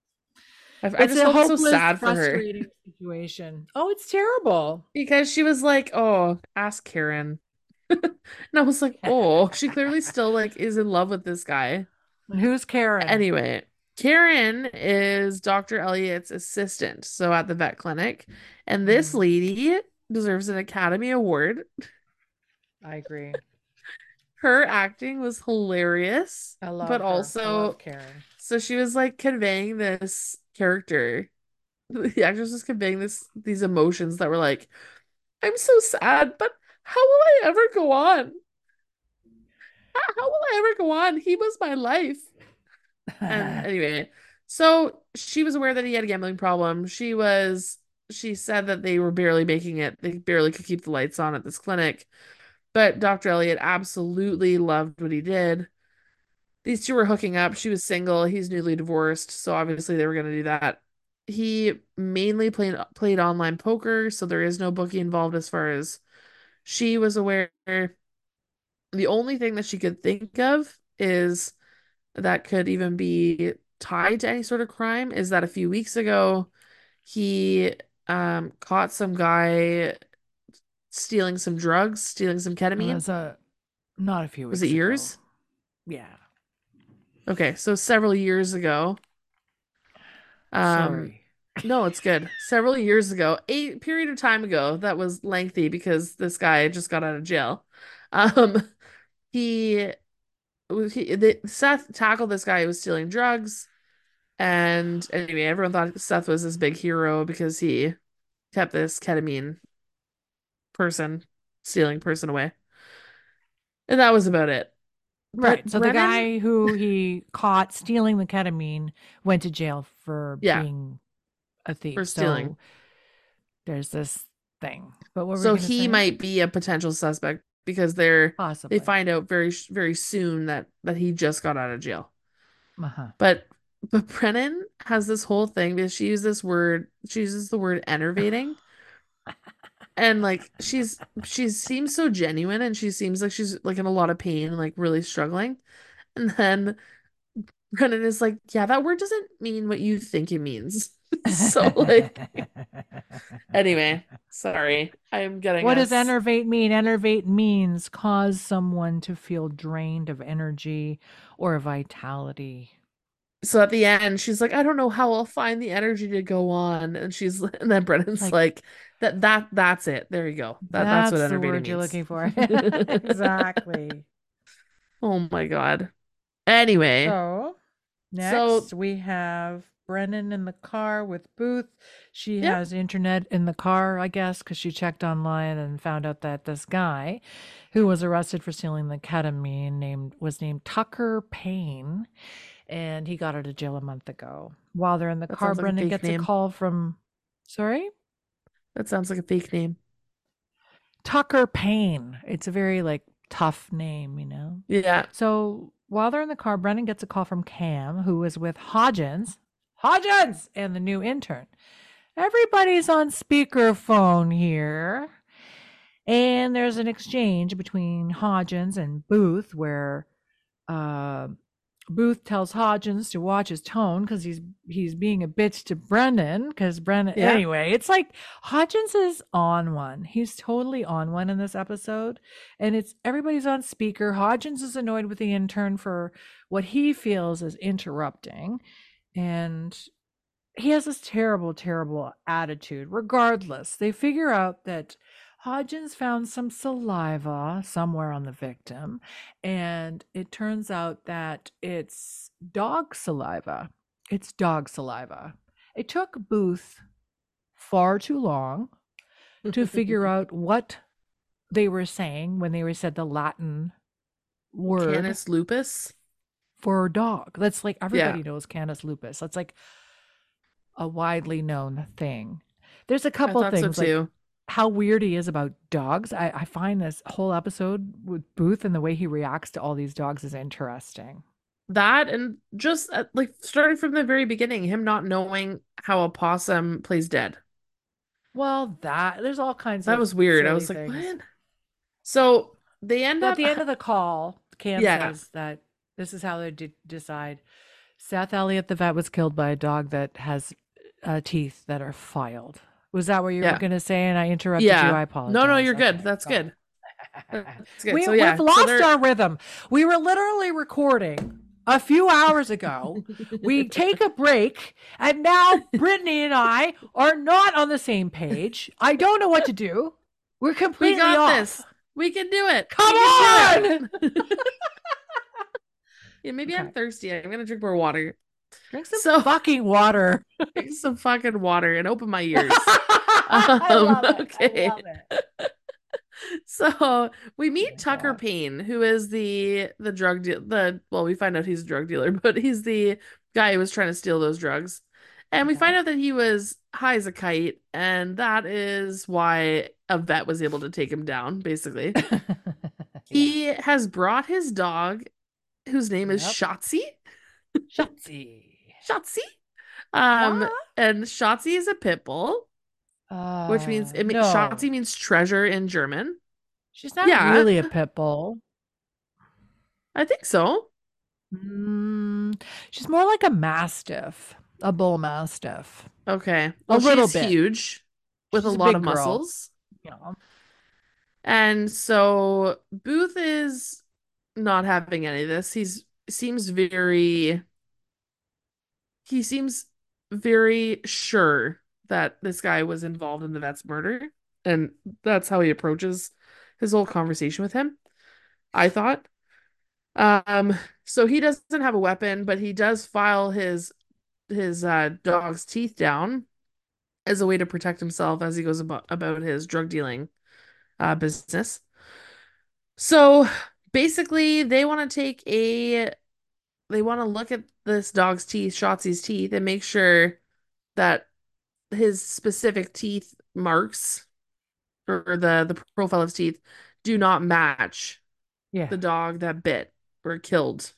I It's just a felt so hopeless, sad for her frustrating situation. Oh, it's terrible. because she was like, "Oh, ask Karen." And I was like, "Oh, she clearly still like is in love with this guy." And who's Karen? Anyway, Karen is Dr. Elliot's assistant, so at the vet clinic, and this Mhm. lady deserves an Academy Award. I agree. Her acting was hilarious, I but love her. I love also, Karen. so she was like conveying this character. The actress was conveying these emotions that were like, I'm so sad, but how will I ever go on? How will I ever go on? He was my life. And anyway, so she was aware that he had a gambling problem. She said that they were barely making it. They barely could keep the lights on at this clinic. But Dr. Elliot absolutely loved what he did. These two were hooking up. She was single. He's newly divorced, so obviously they were going to do that. He mainly played online poker, so there is no bookie involved as far as she was aware. The only thing that she could think of is that could even be tied to any sort of crime is that a few weeks ago he caught some guy stealing some drugs, stealing some Well, ketamine. that's not a few Was it weeks ago. years? Yeah. Okay, so several years ago. Um, Sorry. no, it's good. Several years ago, a period of time ago that was lengthy because this guy just got out of jail. Um, he Seth tackled this guy who was stealing drugs. And anyway, everyone thought Seth was this big hero because he kept this ketamine person, stealing person away. And that was about it. Right. But So the Brennan, guy who he caught stealing the ketamine went to jail for yeah, being a for thief. stealing. So there's this thing. But what were you So going to he say? might be a potential suspect because they Possibly. find out very soon that he just got out of jail. Uh-huh. But Brennan has this whole thing because she uses the word enervating. And like she seems so genuine and she seems like she's like in a lot of pain, like really struggling. And then Brennan is like, yeah, that word doesn't mean what you think it means. So like anyway, sorry. I am getting What does us. enervate mean? Enervate means cause someone to feel drained of energy or vitality. So at the end, she's like, I don't know how I'll find the energy to go on. And then It's Brennan's like, like, that's it. There you go. That's what that's the enervating word you're means. looking for. Exactly. Oh my God. Anyway, So so next we have Brennan in the car with Booth. She yeah, has internet in the car, I guess, because she checked online and found out that this guy who was arrested for stealing the ketamine was named Tucker Payne, and he got out of jail a month ago. While they're in the that car, sounds like a Brennan fake gets a name. call from, sorry? That sounds like a fake name. Tucker Payne. It's a very like tough name, you know? Yeah. So while they're in the car, Brennan gets a call from Cam, who is with Hodgins, and the new intern. Everybody's on speakerphone here. And there's an exchange between Hodgins and Booth where uh, Booth tells Hodgins to watch his tone because he's being a bitch to Brendan because Brendan. Yeah. Anyway, it's like Hodgins is on one. He's totally on one in this episode, and it's everybody's on speaker. Hodgins is annoyed with the intern for what he feels is interrupting, and he has this terrible, terrible attitude. Regardless, they figure out that Hodgins found some saliva somewhere on the victim, and it turns out that it's dog saliva. It's dog saliva. It took Booth far too long to figure out what they were saying when they said the Latin word Canis lupus. for a dog. That's like Yeah. everybody knows Canis lupus. That's like a widely known thing. There's a I couple thought so things like too. how weird he is about dogs. I find this whole episode with Booth and the way he reacts to all these dogs is interesting. That and just like starting from the very beginning, him not knowing how a possum plays dead. Well, there's all kinds That of was weird. I silly was like, things. what? So they end So at up, the end of the call, Cam yeah, says that this is how they decide. Seth Elliott, the vet, was killed by a dog that has teeth that are filed. Was that what you were yeah, going to say? And I interrupted you. I yeah. apologize. No, you're good. Okay, That's go good. ahead. That's good. We've So yeah, so lost they're our rhythm. We were literally recording a few hours ago. We take a break, and now Brittany and I are not on the same page. I don't know what to do. We're we completely got off. this. We can do it. Come We can do on! it. Yeah, maybe I'm Okay. thirsty. I'm gonna drink more water. Drink some So fucking water. drink some fucking water and open my ears. I love it. Okay. I love it. So we meet my Tucker God. Payne, who is the drug deal well, we find out he's a drug dealer, but he's the guy who was trying to steal those drugs. And we Okay. find out that he was high as a kite, and that is why a vet was able to take him down, basically. Yeah. He has brought his dog, whose name is Yep. Shotzi. Shotzi. Shotzi. What? And Shotzi is a pit bull, which means Shotzi No. means treasure in German. She's not Yeah, really a pit bull. I think so. She's more like a mastiff, a bull mastiff. Okay. A Well, little she's bit. huge with She's a a lot big of girl. muscles. Yeah. And so Booth is not having any of this. He seems very sure that this guy was involved in the vet's murder. And that's how he approaches his whole conversation with him, I thought. So he doesn't have a weapon, but he does file his dog's teeth down as a way to protect himself as he goes about his drug dealing business. So basically, they want to look at this dog's teeth, Shotzi's teeth, and make sure that his specific teeth marks or the profile of his teeth do not match Yeah. the dog that bit or killed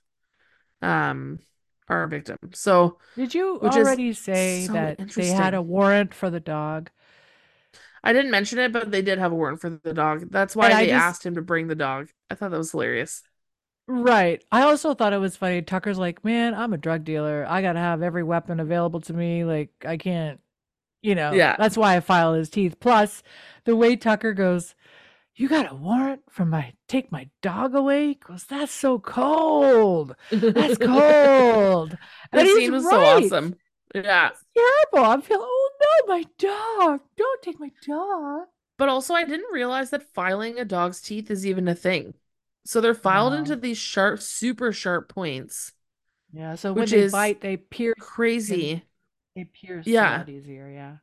our victim. So, Did you which is already say so that they had a interesting. warrant for the dog? I didn't mention it, but they did have a warrant for the dog. That's And why I they just asked him to bring the dog. I thought that was hilarious. Right. I also thought it was funny. Tucker's like, man, I'm a drug dealer. I gotta have every weapon available to me. Like, I can't, Yeah. that's why I file his teeth. Plus, the way Tucker goes, you got a warrant take my dog away? He goes, that's so cold. That's cold. The And he's scene was so right. awesome. Yeah. It's terrible. I'm feeling, oh no, my dog. Don't take my dog. But also, I didn't realize that filing a dog's teeth is even a thing. So they're filed No. into these sharp, super sharp points, Yeah. So when which they is bite, they pierce crazy. they pierce a Yeah, lot easier. Yeah.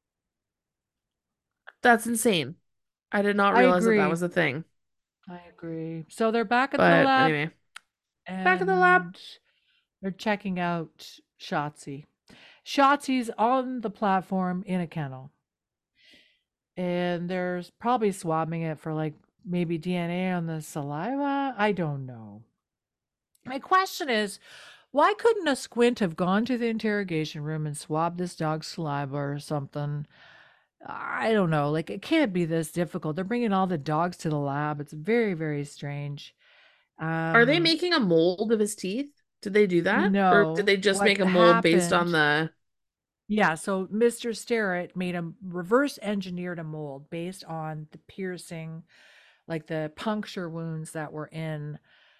that's insane. I did not I realize that agree. was a thing. I agree. So they're back at the But lab anyway, back in the lab. and they're checking out Shotzi. Shotzi's on the platform in a kennel. And there's probably swabbing it for like maybe DNA on the saliva. I don't know. My question is, why couldn't a squint have gone to the interrogation room and swabbed this dog's saliva or something? I don't know. Like, it can't be this difficult. They're bringing all the dogs to the lab. It's very, very strange. Are they making a mold of his teeth? Did they do that? Or did No. they just What make a mold based on happened? the... Yeah, so Mr. Starrett made a reverse engineered a mold based on the piercing, like the puncture wounds that were in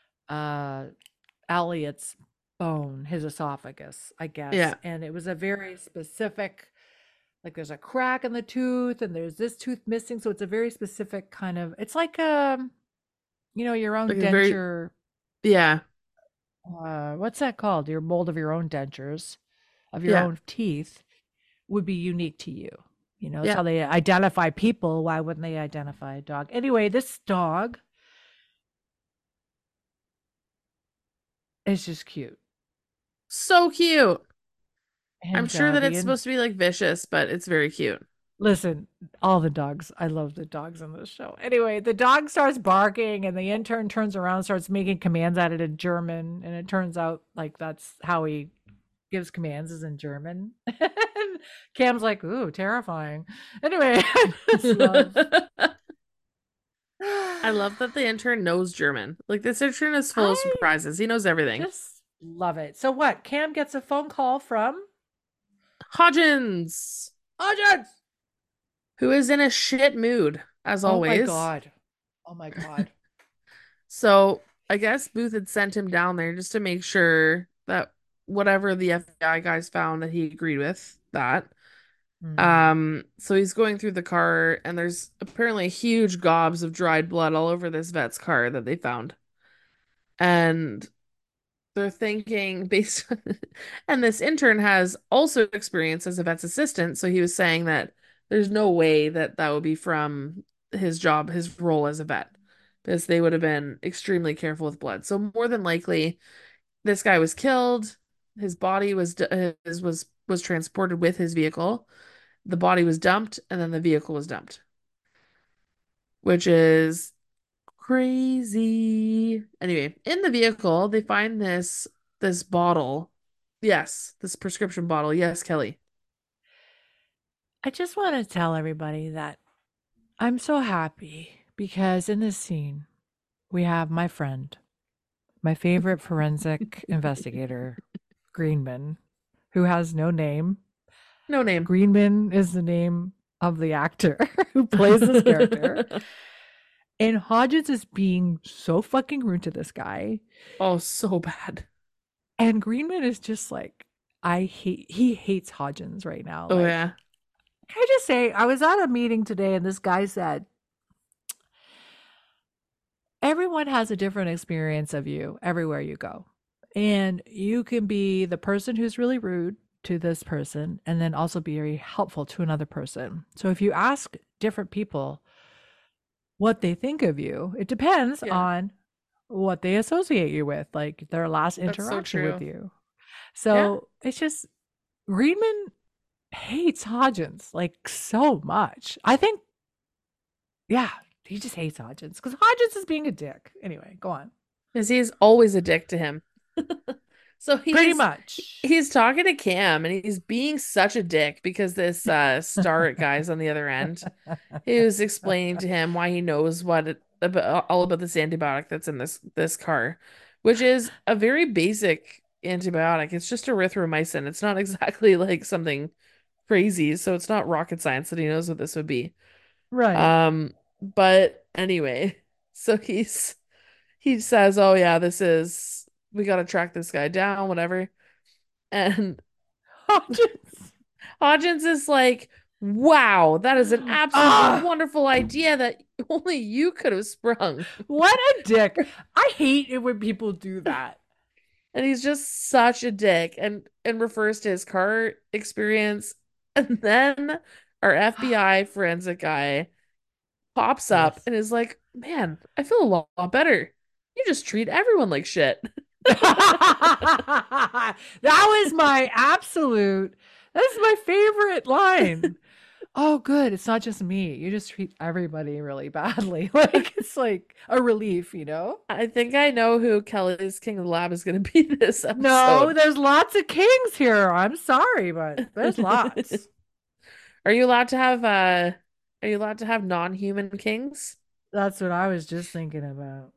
Elliot's bone, his esophagus, I guess. Yeah. And it was a very specific, like there's a crack in the tooth and there's this tooth missing. So it's a very specific kind of, it's like your own Like a very... denture. Yeah. What's that called? Your mold of your own dentures, of your Yeah. own teeth would be unique to you. That's Yeah. how they identify people. Why wouldn't they identify a dog? Anyway, this dog It's just cute. So cute. I'm And sure that it's supposed to be like vicious, but it's very cute. listen, all the dogs. I love the dogs in this show. Anyway, the dog starts barking, and the intern turns around and starts making commands at it in German. And it turns out like that's how he gives commands is in German. And Cam's like, "Ooh, terrifying." Anyway, I just love. I love that the intern knows German. Like this intern is full of I surprises. He knows everything. just love it. So what? Cam gets a phone call from Hodgins, Hodgins. who is in a shit mood as Oh my always. god. Oh my god. So I guess Booth had sent him down there just to make sure that whatever the FBI guys found that he agreed with that. So he's going through the car and there's apparently huge gobs of dried blood all over this vet's car that they found. And they're thinking based on, and this intern has also experience as a vet's assistant, so he was saying that there's no way that that would be from his job, his role as a vet, because they would have been extremely careful with blood. So more than likely, this guy was killed. His body was transported with his vehicle. The body was dumped, and then the vehicle was dumped, which is crazy. Anyway, in the vehicle, they find this bottle. Yes, this prescription bottle. Yes, Kelly. I just want to tell everybody that I'm so happy because in this scene, we have my friend, my favorite forensic investigator, Greenman, who has no name. No name. Greenman is the name of the actor who plays this character. And Hodgins is being so fucking rude to this guy. Oh, so bad. And Greenman is just like, he hates Hodgins right now. Oh, Like, yeah. can I just say, I was at a meeting today and this guy said, everyone has a different experience of you everywhere you go. And you can be the person who's really rude to this person and then also be very helpful to another person. So if you ask different people what they think of you, it depends Yeah. on what they associate you with, like their last That's so interaction with true. you. So it's just Greenman hates Hodgins like so much. I think, yeah, he just hates Hodgins because Hodgins is being a dick. Anyway, go on. Because he's always a dick to him. So Pretty much. he's talking to Cam and he's being such a dick because this Starrett guy's on the other end. He was explaining to him why he knows all about this antibiotic that's in this car, which is a very basic antibiotic. It's just erythromycin. It's not exactly like something crazy, so it's not rocket science that he knows what this would be. Right. But anyway, so he says, "Oh yeah, we gotta track this guy down, whatever." And Hodgins. Hodgins is like, "Wow, that is an absolutely Ah, wonderful idea that only you could have sprung." what a dick. I hate it when people do that. And he's just such a dick and refers to his car experience. And then our FBI forensic guy pops up Yes. and is like, "Man, I feel a lot better. You just treat everyone like shit." That was my absolute, that's my favorite line. Oh, good. It's not just me. You just treat everybody really badly. Like, it's like a relief, you know? I think I know who Kelly's King of the Lab is going to be this episode. No, there's lots of kings here. I'm sorry, but there's lots. Are you allowed to have non-human kings? That's what I was just thinking about.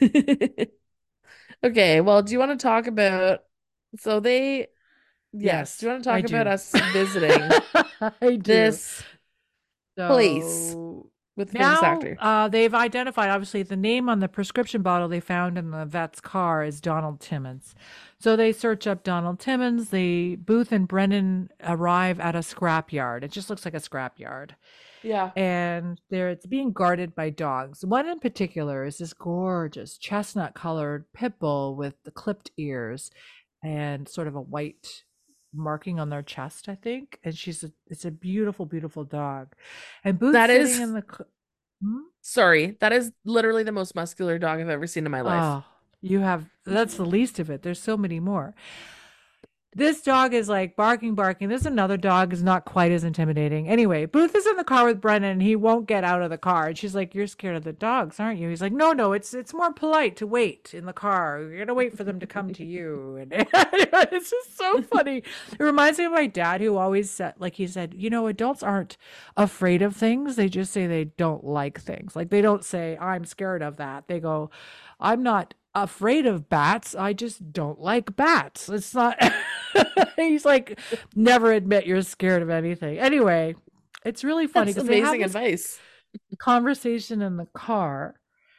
Okay, well, do you want to talk about so they yes, do you want to I talk about do. us visiting I do. this place So with the famous actor? now they've identified, obviously, the name on the prescription bottle they found in the vet's car is Donald Timmons. So they search up Donald Timmons. Booth and Brennan arrive at a scrapyard. It just looks like a scrapyard. Yeah. And it's being guarded by dogs. One in particular is this gorgeous chestnut colored pit bull with the clipped ears and sort of a white marking on their chest, I think. And it's a beautiful, beautiful dog. And Booth's That sitting is in the sorry, that is literally the most muscular dog I've ever seen in my life. oh, That's the least of it. There's so many more. This dog is like barking, barking. There's another dog is not quite as intimidating. Anyway, Booth is in the car with Brennan and he won't get out of the car. And she's like, "You're scared of the dogs, aren't you?" He's like, "No, no, it's more polite to wait in the car. You're gonna wait for them to come to you." And it's just so funny. It reminds me of my dad who always said, like he said, adults aren't afraid of things. They just say they don't like things. Like they don't say, "I'm scared of that." They go, "I'm not afraid of bats. I just don't like bats." It's not. He's like, never admit you're scared of anything. Anyway, it's really funny That's because they have amazing this advice. conversation in the car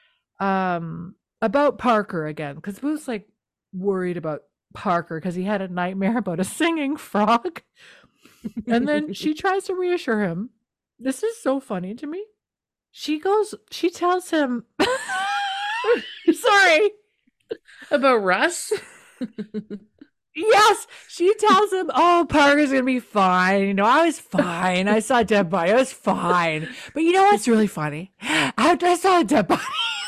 about Parker again, because Booth's like worried about Parker because he had a nightmare about a singing frog. And then she tries to reassure him. This is so funny to me. She tells him, sorry. About Russ? Yes, she tells him, "Oh, Parker's gonna be fine. I was fine. I saw a dead body. I was fine." But you know what's really funny? After I saw a dead body,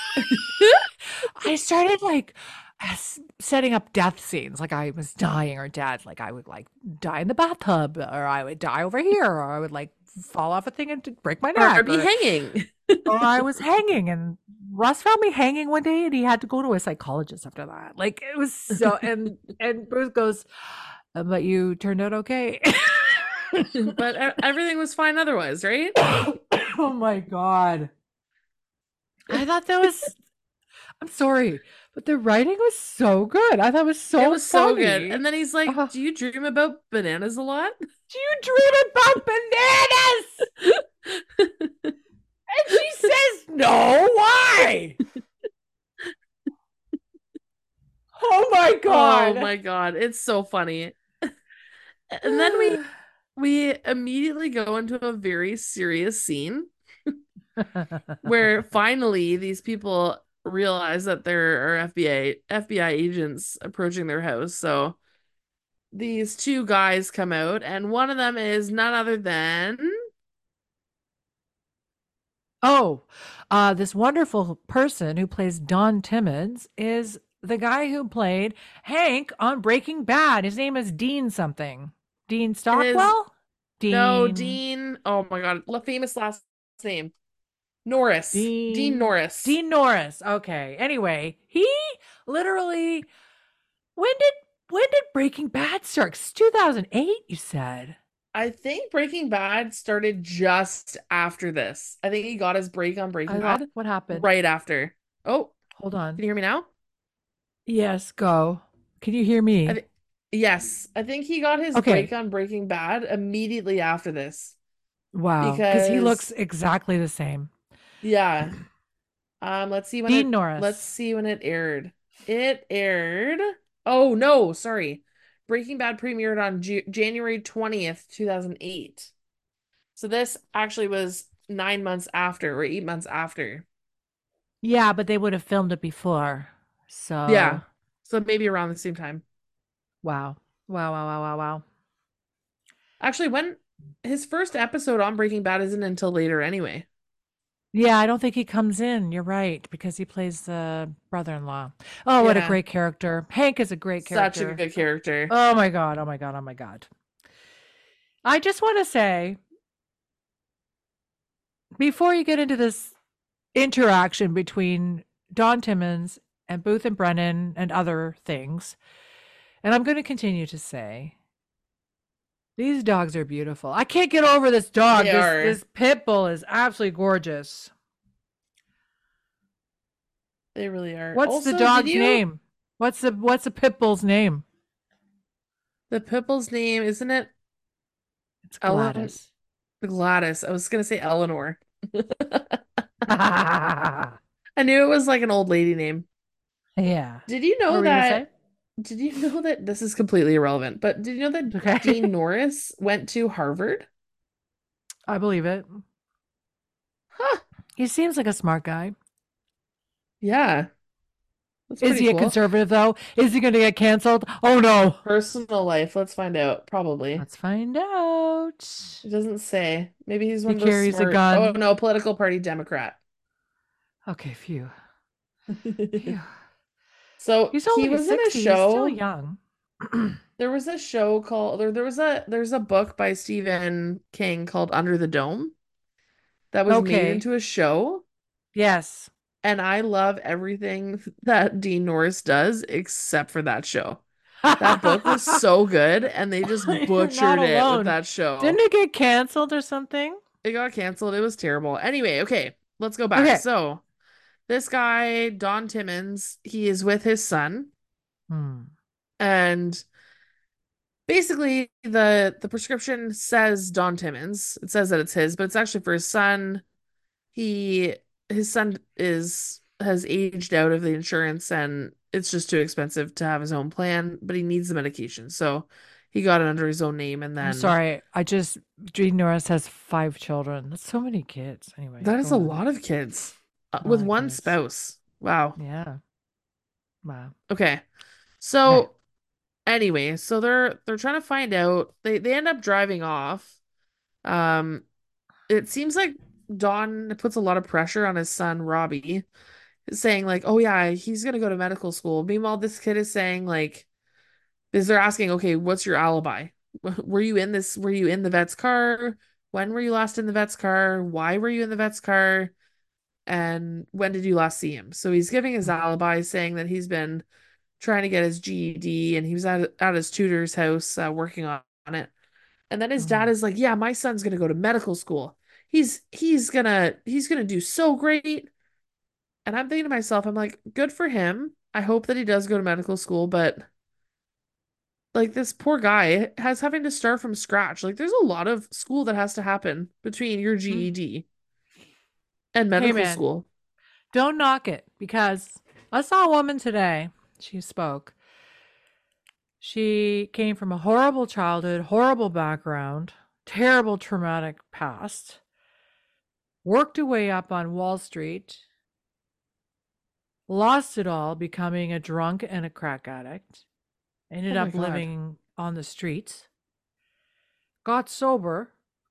I started like setting up death scenes, like I was dying or dead. Like I would like die in the bathtub, or I would die over here, or I would like fall off a thing and break my neck, Or be hanging. or I was hanging, and Russ found me hanging one day and he had to go to a psychologist after that. Like it was so and Bruce goes, "But you turned out okay." But everything was fine otherwise, right? Oh my God. I thought that was I'm sorry, but the writing was so good. I thought it was so It was so funny. good. And then he's like, "Do you dream about bananas a lot?" "Do you dream about bananas?" And she says, "No, why?" Oh my God. Oh my God. It's so funny. And then we immediately go into a very serious scene where finally these people realize that there are FBI agents approaching their house. So these two guys come out, and one of them is none other than This wonderful person who plays Don Timmons is the guy who played Hank on Breaking Bad. His name is Dean something. Dean Stockwell? Dean. Oh my God, famous last name. Norris. Dean Norris. Dean Norris. Okay. Anyway, he literally when did Breaking Bad start? 2008, you said. I think Breaking Bad started just after this. I think he got his break on Breaking Bad What happened? right after. Oh, hold on. Can you hear me now? Yes, go. Can you hear me? Yes. I think he got his break on Breaking Bad immediately after this. Wow. Because he looks exactly the same. Yeah. Let's see when Dean Norris. Let's see when it aired. It aired. Oh no, sorry. Breaking Bad premiered on January 20th, 2008. So this actually was 9 months after or 8 months after. Yeah, but they would have filmed it before. So yeah. So maybe around the same time. Wow. Wow. Actually, when his first episode on Breaking Bad isn't until later anyway. Yeah, I don't think he comes in. You're right, because he plays the brother-in-law. Oh, what a great character. Hank is a great character. Such a good character. Oh my God. I just want to say, before you get into this interaction between Don Timmons and Booth and Brennan and other things, and I'm going to continue to say, these dogs are beautiful. I can't get over this dog. This pit bull is absolutely gorgeous. They really are. What's also, the dog's name? What's the pit bull's name? The pit bull's name, isn't it? It's Gladys. Gladys. I was going to say Eleanor. I knew it was like an old lady name. Yeah. Did you know that this is completely irrelevant, but did you know that Dean Norris went to Harvard? I believe it. Huh. He seems like a smart guy. Yeah. Is he a conservative though? Is he going to get canceled? Oh no. Personal life. Let's find out. Probably. Let's find out. It doesn't say. Maybe he's one of those carries a gun. Oh no, political party Democrat. Okay, phew. So He's he only was in a 60. He's still show. young. There was a show called there's a book by Stephen King called Under the Dome that was made Okay. into a show. Yes. And I love everything that Dean Norris does except for that show. That book was so good, and they just You're not butchered it with alone. that Didn't show. it get canceled or something? It got canceled. It was terrible. Anyway, okay, let's go back. Okay. So, this guy, Don Timmons, he is with his son, Hmm. and basically the prescription says Don Timmons. It says that it's his, but it's actually for his son. He his son is has aged out of the insurance and it's just too expensive to have his own plan, but he needs the medication. So he got it under his own name and I'm then sorry. Dean Norris has 5 children. That's so many kids. Anyway, that is go a on. lot of kids A with lot of one kids. spouse. Wow. Yeah. Wow. Okay. Okay. So anyway, so they're trying to find out. They end up driving off. Um it seems like Don puts a lot of pressure on his son Robbie, saying like, "Oh yeah, he's gonna go to medical school." Meanwhile, this kid is saying like, because they're asking, "Okay, what's your alibi? Were you in this? Were you in the vet's car? When were you last in the vet's car? Why were you in the vet's car? And when did you last see him?" So he's giving his alibi, saying that he's been trying to get his GED and he was at his tutor's house working on it. And then his dad Mm. is like, "Yeah, my son's gonna go to medical school. He's gonna do so great." And I'm thinking to myself, I'm like, good for him. I hope that he does go to medical school, but like this poor guy has having to start from scratch. Like there's a lot of school that has to happen between your Mm. GED and Hey, medical man, school. don't knock it because I saw a woman today. She spoke. She came from a horrible childhood, horrible background, terrible traumatic past, worked her way up on Wall Street, lost it all, becoming a drunk and a crack addict, ended Oh my up God. living on the streets, got sober,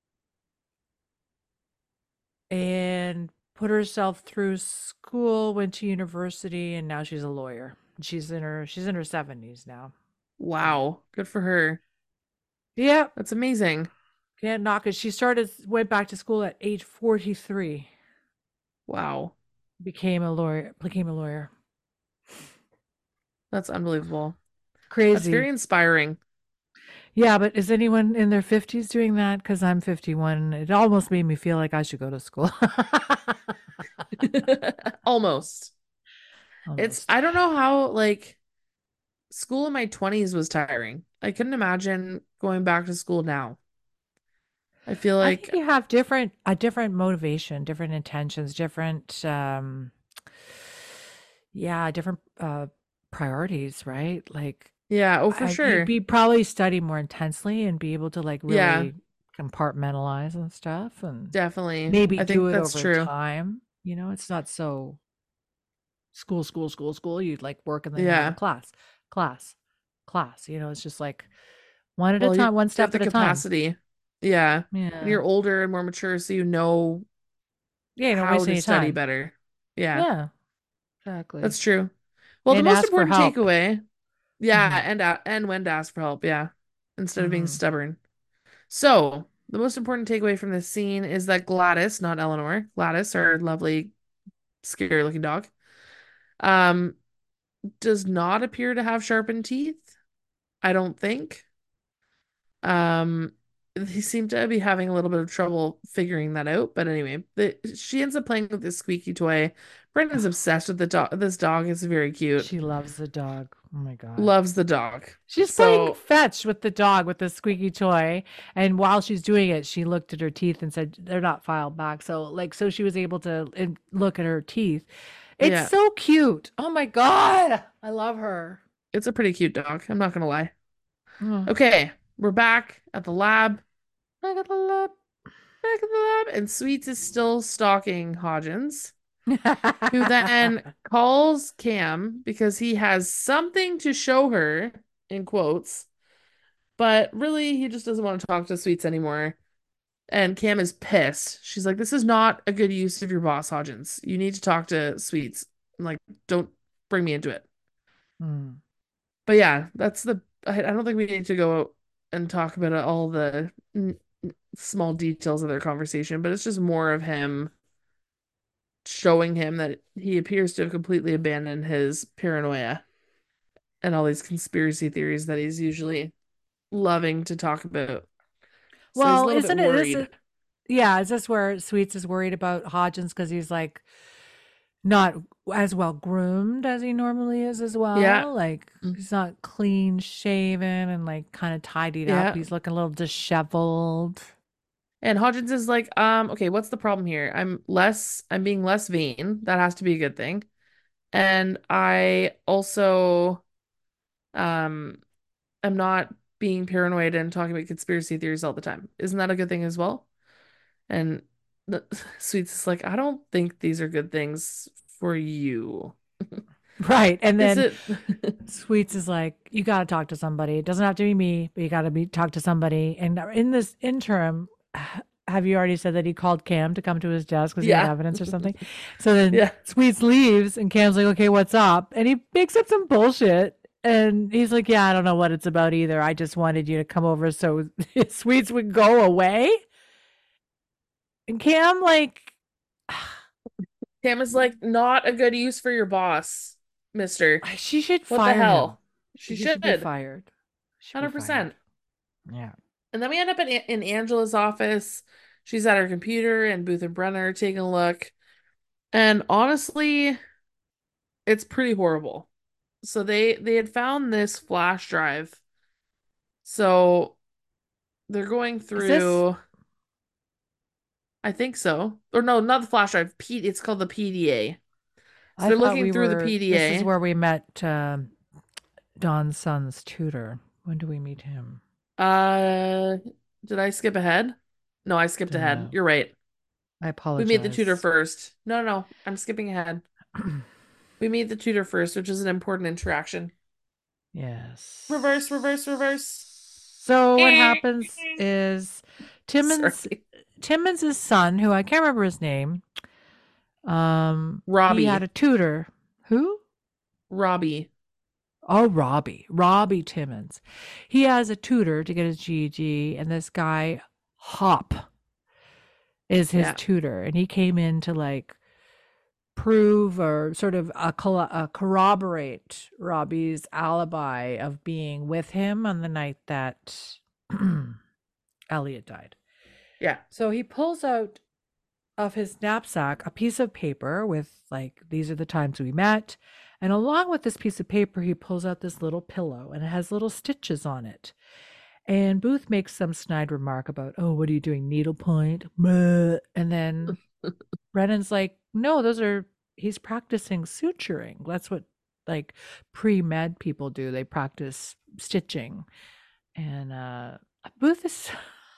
and put herself through school, went to university, and now she's a lawyer. She's in her 70s now. Wow. Good for her. Yep. That's amazing. Can't knock it. She went back to school at age 43. Wow. Became a lawyer. That's unbelievable. That's Crazy. very inspiring. Yeah, but is anyone in their 50s doing that? Because I'm 51. It almost made me feel like I should go to school. Almost. Almost. I don't know how like school in my 20s was tiring. I couldn't imagine going back to school now. I feel I think like you have a different motivation, different intentions, different different priorities, right? Like yeah, oh for you'd sure. be probably study more intensely and be able to like Yeah, really compartmentalize and stuff and definitely. maybe I do think it that's over true. time. It's not so school. You'd like work and then you have a Yeah. class. It's just like one at a Well, you time, one have step the at a time. capacity. Yeah. And Yeah. you're older and more mature, so you know Yeah, you don't how waste to any study time. better. Yeah, Yeah, exactly. that's true. Well, the And most ask for important help. takeaway, yeah, Hmm. and when to ask for help, yeah, instead of being Hmm. stubborn. So, the most important takeaway from this scene is that Gladys, not Eleanor, Gladys, our lovely, scary looking dog, um, does not appear to have sharpened teeth. I don't think. Um, he seemed to be having a little bit of trouble figuring that out. But anyway, she ends up playing with this squeaky toy. Brendan's obsessed with the dog. This dog is very cute. She loves the dog. Oh my God. Loves the dog. She's playing So fetch with the dog with the squeaky toy. And while she's doing it, she looked at her teeth and said, they're not filed back. So she was able to look at her teeth. It's yeah, so cute. Oh my God. I love her. it's a pretty cute dog. I'm not gonna lie. Oh, Okay, we're back at the lab. I got the love. Back at the lab, and Sweets is still stalking Hodgins, who then calls Cam because he has something to show her, in quotes. But really, he just doesn't want to talk to Sweets anymore. And Cam is pissed. She's like, "This is not a good use of your boss, Hodgins. You need to talk to Sweets. Like, don't bring me into it." Hmm. But yeah, I don't think we need to go out and talk about all the small details of their conversation, but it's just more of him showing him that he appears to have completely abandoned his paranoia and all these conspiracy theories that he's usually loving to talk about. So he's a Well, little bit isn't it this? worried. Yeah, is this where Sweets is worried about Hodgins because he's like not as well groomed as he normally is as Yeah. well? Like Mm. he's not clean shaven and like kind of tidied up. Yeah. He's looking a little disheveled. And Hodgins is like, okay, what's the problem here? I'm being less vain. That has to be a good thing. And I also, um, am not being paranoid and talking about conspiracy theories all the time. Isn't that a good thing as well? And the Sweets is like, I don't think these are good things for you. Right. And Is then it? Sweets is like, you got to talk to somebody. It doesn't have to be me, but you got to be talk to somebody. And in this interim, have you already said that he called Cam to come to his desk because he had Yeah. evidence or something? So then Yeah. Sweets leaves and Cam's like, okay, what's up? And he makes up some bullshit. And he's like, yeah, I don't know what it's about either. I just wanted you to come over so Sweets would go away. And Cam, like, Cam is like, not a good use for your boss, mister. she should What the fire him. hell? She He should be should. fired. Should be fired. 100%. Yeah. And then we end up in Angela's office. She's at her computer, and Booth and Brenner are taking a look. And honestly, it's pretty horrible. So they had found this flash drive. So they're going Is this through, I think so. Or no, not the flash drive. It's called the PDA. So I they're thought looking we through the were, this is PDA. where we met Don's son's tutor. When do we meet him? Uh, did I skip ahead? No, I skipped Don't ahead. know. You're right. I We made the tutor apologize. first. No, no, I'm skipping ahead. We made the tutor first, which is an important interaction. Reverse, reverse, reverse. So what happens is Timmons Sorry. Timmons' son, who I can't remember his name, he had Robbie. a tutor. Who? Robbie. Oh, Robbie Timmons. He has a tutor to get his GED, and this guy Hop is his Yeah. tutor, and he came in to like prove or sort of corroborate Robbie's alibi of being with him on the night that Elliot died. Yeah. So he pulls out of his knapsack a piece of paper with like, these are the times we met. And along with this piece of paper, he pulls out this little pillow and it has little stitches on it. And Booth makes some snide remark about, oh, what are you doing? Needlepoint? And then Brennan's like, no, he's practicing suturing. That's what like pre-med people do. They practice stitching. And Booth is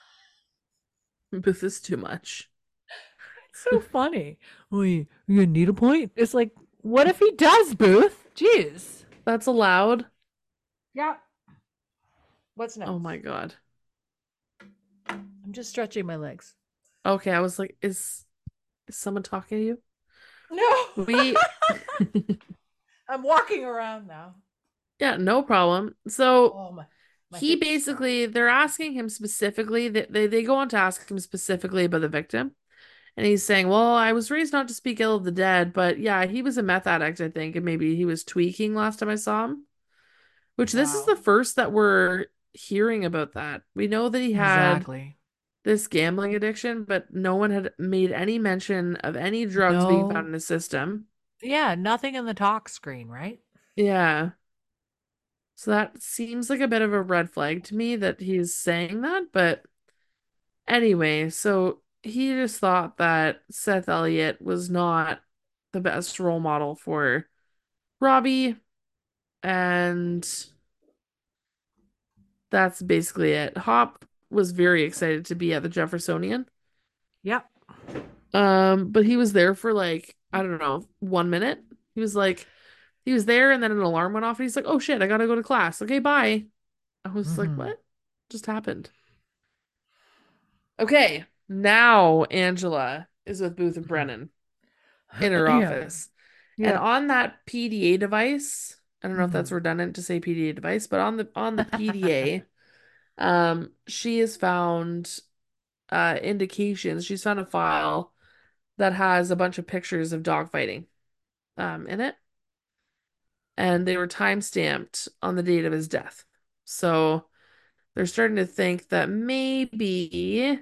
Booth is too much. so funny. Oh, you a needlepoint? It's like, what if he does, Booth? Jeez. That's allowed. Yeah. What's next? Oh my God. I'm just stretching my legs. Okay, I was like, is someone talking to you? No. We I'm walking around now. Yeah, no problem. So Oh my he hips are- basically they're asking him specifically that they go on to ask him specifically about the victim. And he's saying, well, I was raised not to speak ill of the dead, but yeah, he was a meth addict, I think, and maybe he was tweaking last time I saw him. Which this is Wow. the first that we're hearing about that. We know that he had Exactly. this gambling addiction, but no one had made any mention of any drugs being found No. in his system. Yeah, nothing in the talk screen, right? Yeah. So that seems like a bit of a red flag to me that he's saying that, but anyway, so he just thought that Seth Elliott was not the best role model for Robbie, and that's basically it. Hop was very excited to be at the Jeffersonian. Yep. But he was there for like, I don't know, 1 minute. He was there and then an alarm went off and he's like, oh shit, I gotta go to class. Okay, bye. I was like, Mhm. what just happened? Okay, now Angela is with Booth and Brennan in her Yeah. office. And Yeah. on that PDA device, I don't know if that's redundant to say PDA device, but on the PDA, she has found indications. She's found a file that has a bunch of pictures of dogfighting in it, and they were time-stamped on the date of his death. So they're starting to think that maybe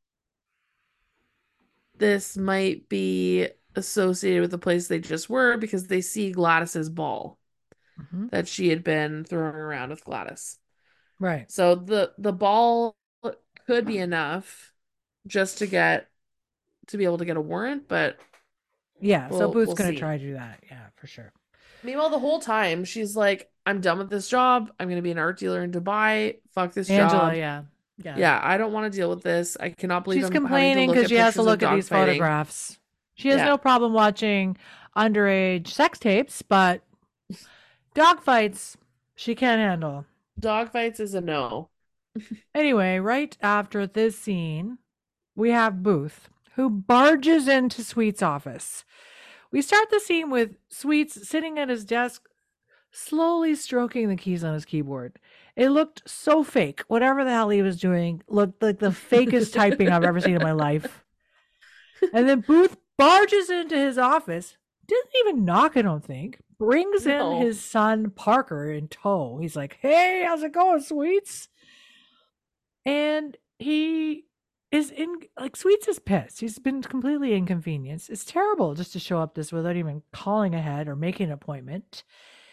this might be associated with the place they just were because they see Gladys's ball Mhm. that she had been throwing around with Gladys. Right. So the ball could be enough just to be able to get a warrant, but Yeah. So Booth's we'll gonna see. try to do that. Yeah, for sure. Meanwhile, the whole time she's like, I'm done with this job. I'm gonna be an art dealer in Dubai. Fuck this Angela, job. yeah. Yeah. Yeah, I don't want to deal with this. I cannot believe She's I'm having to complaining look because at she has to pictures of look at these dogfighting. photographs. She has Yeah. no problem watching underage sex tapes, but dogfights she can't handle. Dogfights is a no. Anyway, right after this scene, we have Booth, who barges into Sweet's office. We start the scene with Sweets sitting at his desk, slowly stroking the keys on his keyboard. It looked so fake. Whatever the hell he was doing looked like the fakest typing I've ever seen in my life. And then Booth barges into his office, didn't even knock, I don't think, brings in No. his son Parker in tow. He's like, hey, how's it going, Sweets? And he is Sweets is pissed. He's been completely inconvenienced. It's terrible just to show up this without even calling ahead or making an appointment.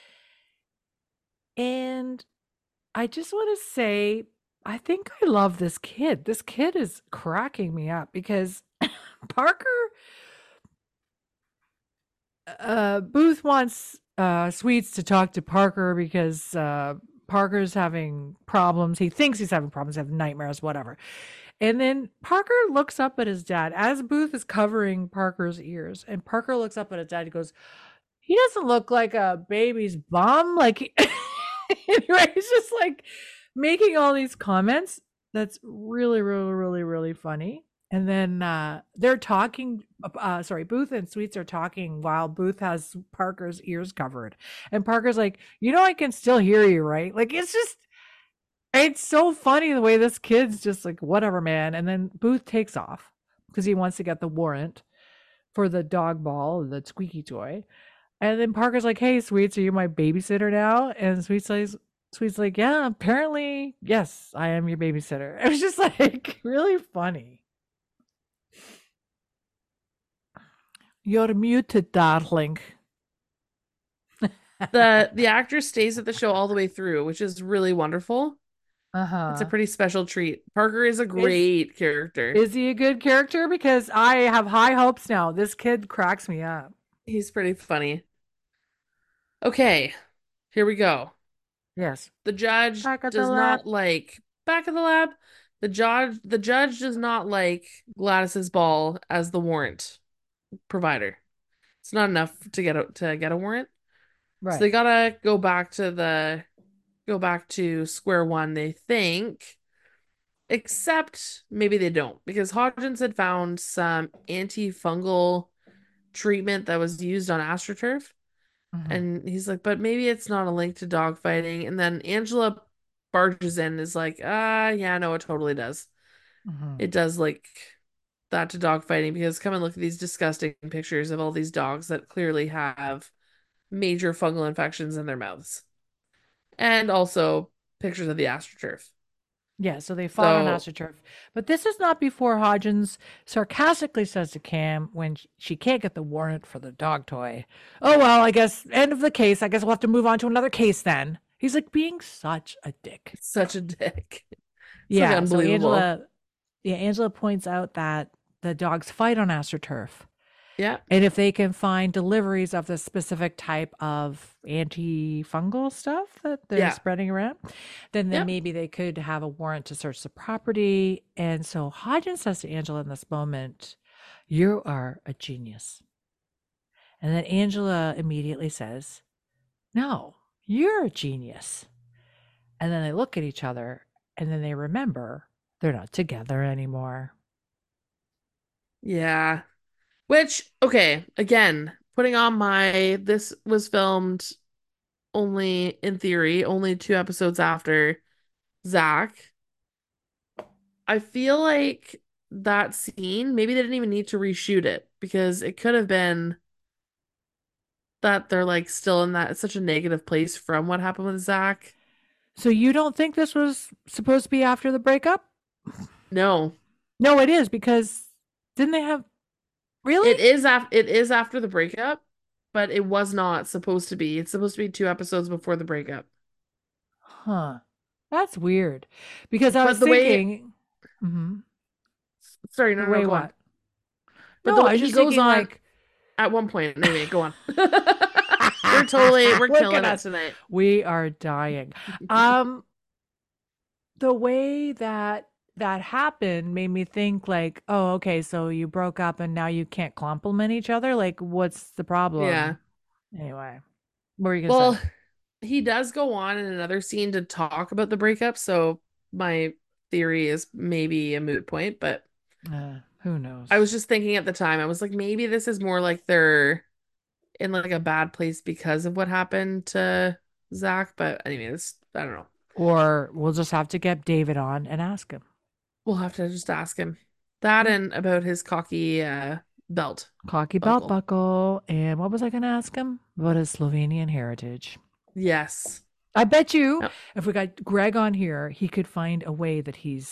And I just want to say, I think I love this kid. This kid is cracking me up because Parker, Booth wants Sweets to talk to Parker because Parker's having problems. He thinks he's having problems, having nightmares, whatever. And then Parker looks up at his dad as Booth is covering Parker's ears. And Parker looks up at his dad and goes, he doesn't look like a baby's bum. Like, anyway, he's just like making all these comments. That's really, really, really, really funny. And then they're talking. Booth and Sweets are talking while Booth has Parker's ears covered. And Parker's like, I can still hear you, right? Like, it's so funny the way this kid's just like, whatever, man. And then Booth takes off because he wants to get the warrant for the dog ball, the squeaky toy. And then Parker's like, hey, Sweets, are you my babysitter now? And Sweet's like, yeah, apparently, yes, I am your babysitter. It was just like really funny. You're muted, darling. The actor stays at the show all the way through, which is really wonderful. It's a pretty special treat. Parker is a great character. Is he a good character? Because I have high hopes now. This kid cracks me up. He's pretty funny. Okay, here we go. Yes. The judge Back at the does lab. not like back at the lab. The judge does not like Gladys's ball as the warrant provider. It's not enough to get a warrant. Right. So they gotta go back to square one, they think. Except maybe they don't, because Hodgins had found some antifungal treatment that was used on AstroTurf. And he's like, but maybe it's not a link to dogfighting. And then Angela barges in and is like, yeah, no, it totally does. It does like that to dogfighting, because come and look at these disgusting pictures of all these dogs that clearly have major fungal infections in their mouths. And also pictures of the AstroTurf. Yeah, so they fought on AstroTurf. But this is not before Hodgins sarcastically says to Cam when she can't get the warrant for the dog toy, oh, well, I guess, end of the case. I guess we'll have to move on to another case then. He's like being such a dick. Such a dick. Yeah, unbelievable. So Angela points out that the dogs fight on AstroTurf. Yeah. And if they can find deliveries of the specific type of antifungal stuff that they're spreading around, then maybe they could have a warrant to search the property. And so Hodgins says to Angela in this moment, you are a genius. And then Angela immediately says, no, you're a genius. And then they look at each other and then they remember they're not together anymore. Yeah. Which, okay, again, putting on this was filmed only, in theory, only 2 episodes after Zach. I feel like that scene, maybe they didn't even need to reshoot it because it could have been that they're like still in that such a negative place from what happened with Zach. So you don't think this was supposed to be after the breakup? No, No, it is because didn't they have really? it is after the breakup, but it was not supposed to be. It's supposed to be 2 episodes before the breakup. Huh. That's weird. Because I was But the way, thinking, Mhm. sorry, The no, no, way go on. what? But No, the I way was he just goes thinking on like at one point, anyway, go on. We're look killing at it us. tonight. We are dying. Um, the way that happened made me think like, oh, okay, so you broke up and now you can't compliment each other. Like, what's the Yeah. problem? Anyway, what were you gonna Well, say? he does go on in another scene to talk about the breakup, so my theory is maybe a moot point, but Who knows? I was just thinking at the time, I was like, maybe this is more like they're in like a bad place because of what happened to Zach, but anyways, I don't know. Or we'll just have to get David on and ask him. We'll have to just ask him that Yeah. and about his cocky belt Cocky belt buckle. buckle. And what was I going to ask him? About his Slovenian heritage. Yes. I bet you Yep. if we got Greg on here, he could find a way that he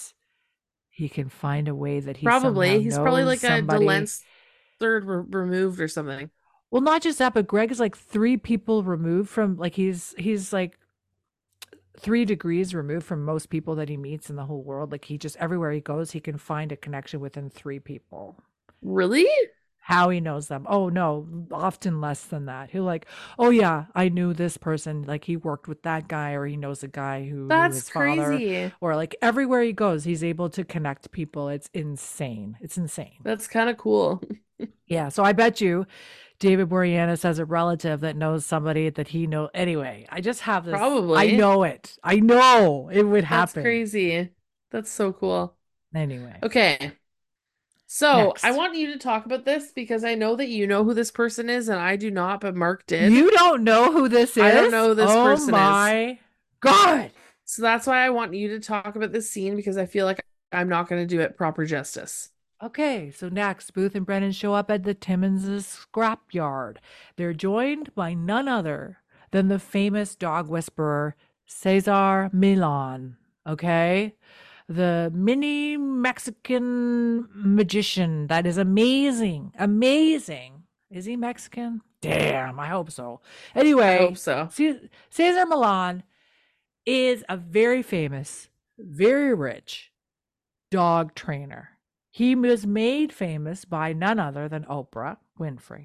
somehow Probably. He's probably knows like a somebody. DeLance third removed or something. Well, not just that, but Greg is like 3 people removed from like he's like 3 degrees removed from most people that he meets in the whole world. Like he just everywhere he goes, he can find a connection within 3 people. Really? How he knows them? Oh no, often less than that. He'll like, oh yeah, I knew this person. Like he worked with that guy, or he knows a guy who knew That's his father, crazy. or like everywhere he goes, he's able to connect people. It's insane. It's insane. That's kind of cool. Yeah. So I bet you David Boreanaz has a relative that knows somebody that he knows. Anyway, I just have this. I Probably. know it. I know it would That's happen. crazy. That's so cool. Anyway, Okay. So I next. want you to talk about this because I know that you know who this person is and I do not, but Mark did. You don't know who this is? I don't know who this person is. Oh my God. So that's why I want you to talk about this scene because I feel like I'm not going to do it proper justice. Okay, so next, Booth and Brennan show up at the Timmins' scrapyard. They're joined by none other than the famous dog whisperer, Cesar Millan. Okay? The mini Mexican magician that is amazing. Amazing. Is he Mexican? Damn, I hope so. I Anyway, hope so. Cesar Millan is a very famous, very rich dog trainer. He was made famous by none other than Oprah Winfrey.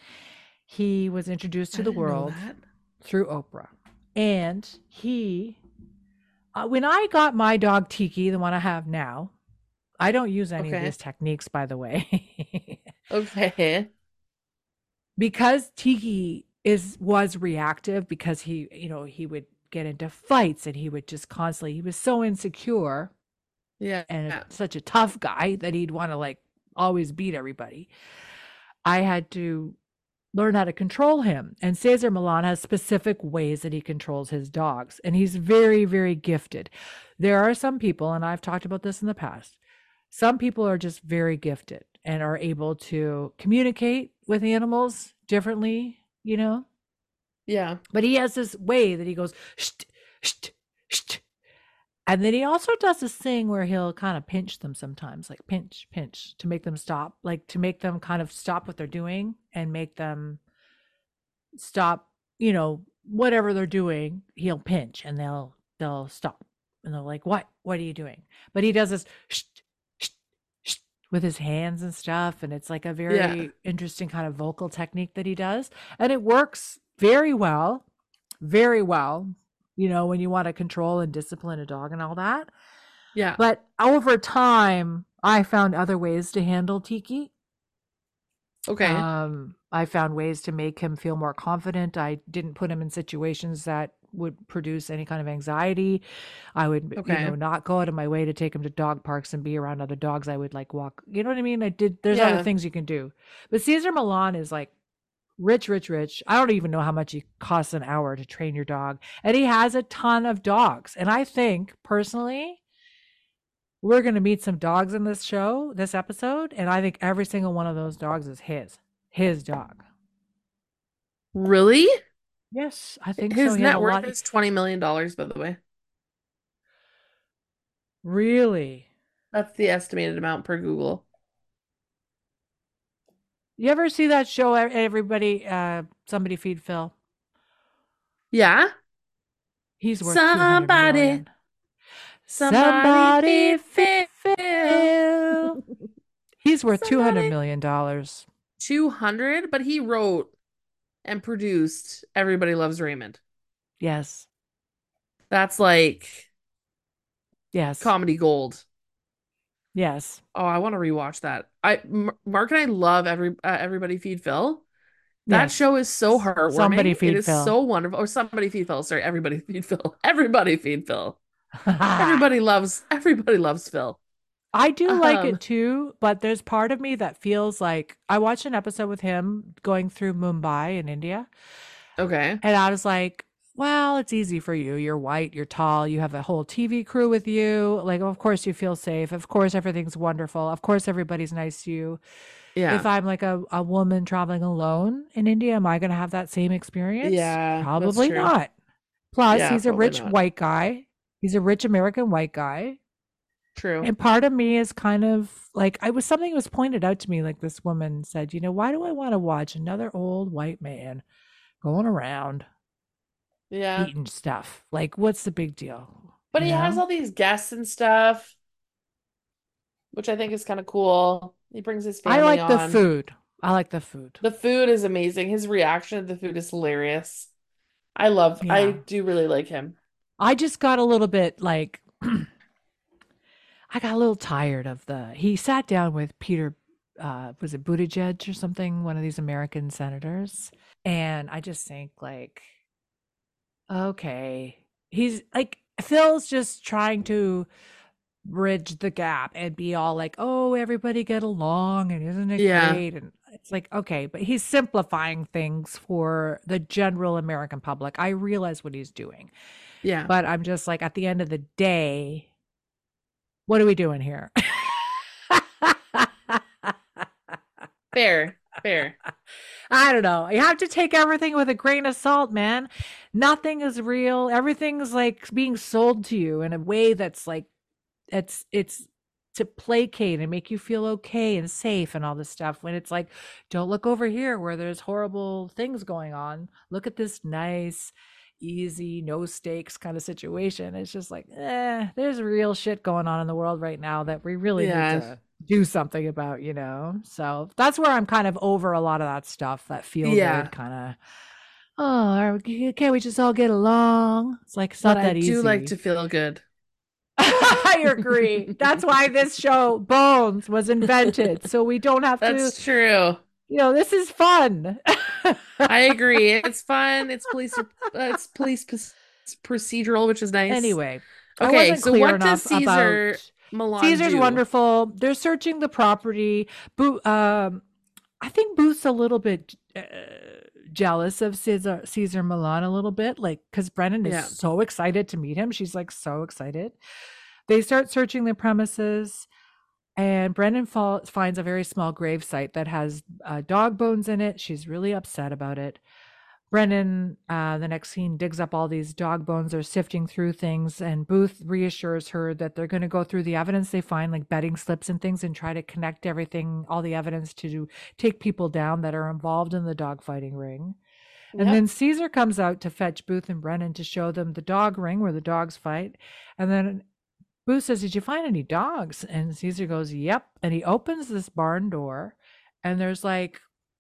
He was introduced to I the didn't know world that. through Oprah. And he, when I got my dog Tiki, the one I have now, I don't use any of Okay. these techniques, by the way. Okay. Because Tiki was reactive because he would get into fights and he would just constantly, he was so insecure Yeah. and such a tough guy that he'd want to like always beat everybody. I had to learn how to control him. And Cesar Millan has specific ways that he controls his dogs. And he's very, very gifted. There are some people, and I've talked about this in the past, some people are just very gifted and are able to communicate with animals differently, Yeah. But he has this way that he goes, sht, sht, sht. And then he also does this thing where he'll kind of pinch them sometimes, like pinch, pinch, to make them stop, like to make them kind of stop what they're doing and make them stop, whatever they're doing, he'll pinch and they'll stop. And they're like, what are you doing? But he does this shh, shh, shh, with his hands and stuff. And it's like a very interesting kind of vocal technique that he does. And it works very well, very well. When you want to control and discipline a dog and all that. Yeah. But over time, I found other ways to handle Tiki. Okay. I found ways to make him feel more confident. I didn't put him in situations that would produce any kind of anxiety. I would, not go out of my way to take him to dog parks and be around other dogs. I would like walk, you know what I mean? There's other things you can do. But Cesar Millan is like Rich, rich, rich. I don't even know how much it costs an hour to train your dog. And he has a ton of dogs. And I think personally, we're going to meet some dogs in this show, this episode. And I think every single one of those dogs is his dog. Really? Yes, I think so. His He has net a worth lot. is $20 million, by the way. Really? That's the estimated amount per Google. You ever see that show, everybody, Somebody Feed Phil? Yeah. He's worth 200 million. Somebody feed Phil. He's worth $200 million. 200, but he wrote and produced Everybody Loves Raymond. Yes. That's like Yes. comedy gold. Yes. Oh, I want to rewatch that. Mark and I love Everybody Feed Phil. That Yes. show is so heartwarming. Somebody Feed It is Phil. so wonderful. Or Somebody Feed Phil. Sorry, Everybody Feed Phil. Everybody Feed Phil. Everybody loves Phil. I do like it too, but there's part of me that feels like I watched an episode with him going through Mumbai in India. Okay. And I was like, well, it's easy for you. You're white, you're tall, you have a whole TV crew with you. Like, of course you feel safe. Of course everything's wonderful. Of course everybody's nice to you. Yeah. If I'm like a woman traveling alone in India, am I going to have that same experience? Yeah, that's Probably true. not. Plus, Yeah, he's a probably rich not. white guy. He's a rich American white guy. True. And part of me is kind of like, something that was pointed out to me, like this woman said, why do I want to watch another old white man going around Yeah. eating stuff? Like, what's the big deal? But he has all these guests and stuff, which I think is kind of cool. He brings his family I like the on. food. I like the food. The food is amazing. His reaction to the food is hilarious. I Yeah. do really like him. I just got a little bit like, I got a little tired of he sat down with Peter, was it Buttigieg or something, one of these American senators. And I just think like, okay, he's like, Phil's just trying to bridge the gap and be all like, oh, everybody get along and isn't it great? And it's like, okay, but he's simplifying things for the general American public. I realize what he's doing. Yeah. But I'm just like, at the end of the day, what are we doing here? Fair. I don't know. You have to take everything with a grain of salt, man. Nothing is real. Everything's like being sold to you in a way that's like, it's to placate and make you feel okay and safe and all this stuff, when it's like, don't look over here where there's horrible things going on. Look at this nice, easy, no stakes kind of situation. It's just like, there's real shit going on in the world right now that we really need to do something about, So that's where I'm kind of over a lot of that stuff, that feel good kind of, oh, can't we just all get along? It's like, it's not that easy. I do like to feel good. I agree. That's why this show, Bones, was invented. So we don't have to. That's true. This is fun. I agree. It's fun. It's police procedural, which is nice. Anyway. Okay, so what does Caesar Milan Caesar's do? wonderful. They're searching the property. I think Booth's a little bit jealous of Caesar Milan a little bit, like, because Brennan is so excited to meet him. She's like so excited. They start searching the premises, and Brennan finds a very small grave site that has dog bones in it. She's really upset about it. Brennan, the next scene, digs up all these dog bones. They're sifting through things, and Booth reassures her that they're going to go through the evidence they find, like betting slips and things, and try to connect everything, all the evidence, to take people down that are involved in the dog fighting ring. And then Caesar comes out to fetch Booth and Brennan to show them the dog ring where the dogs fight. And then Booth says, did you find any dogs? And Caesar goes, yep. And he opens this barn door, and there's like,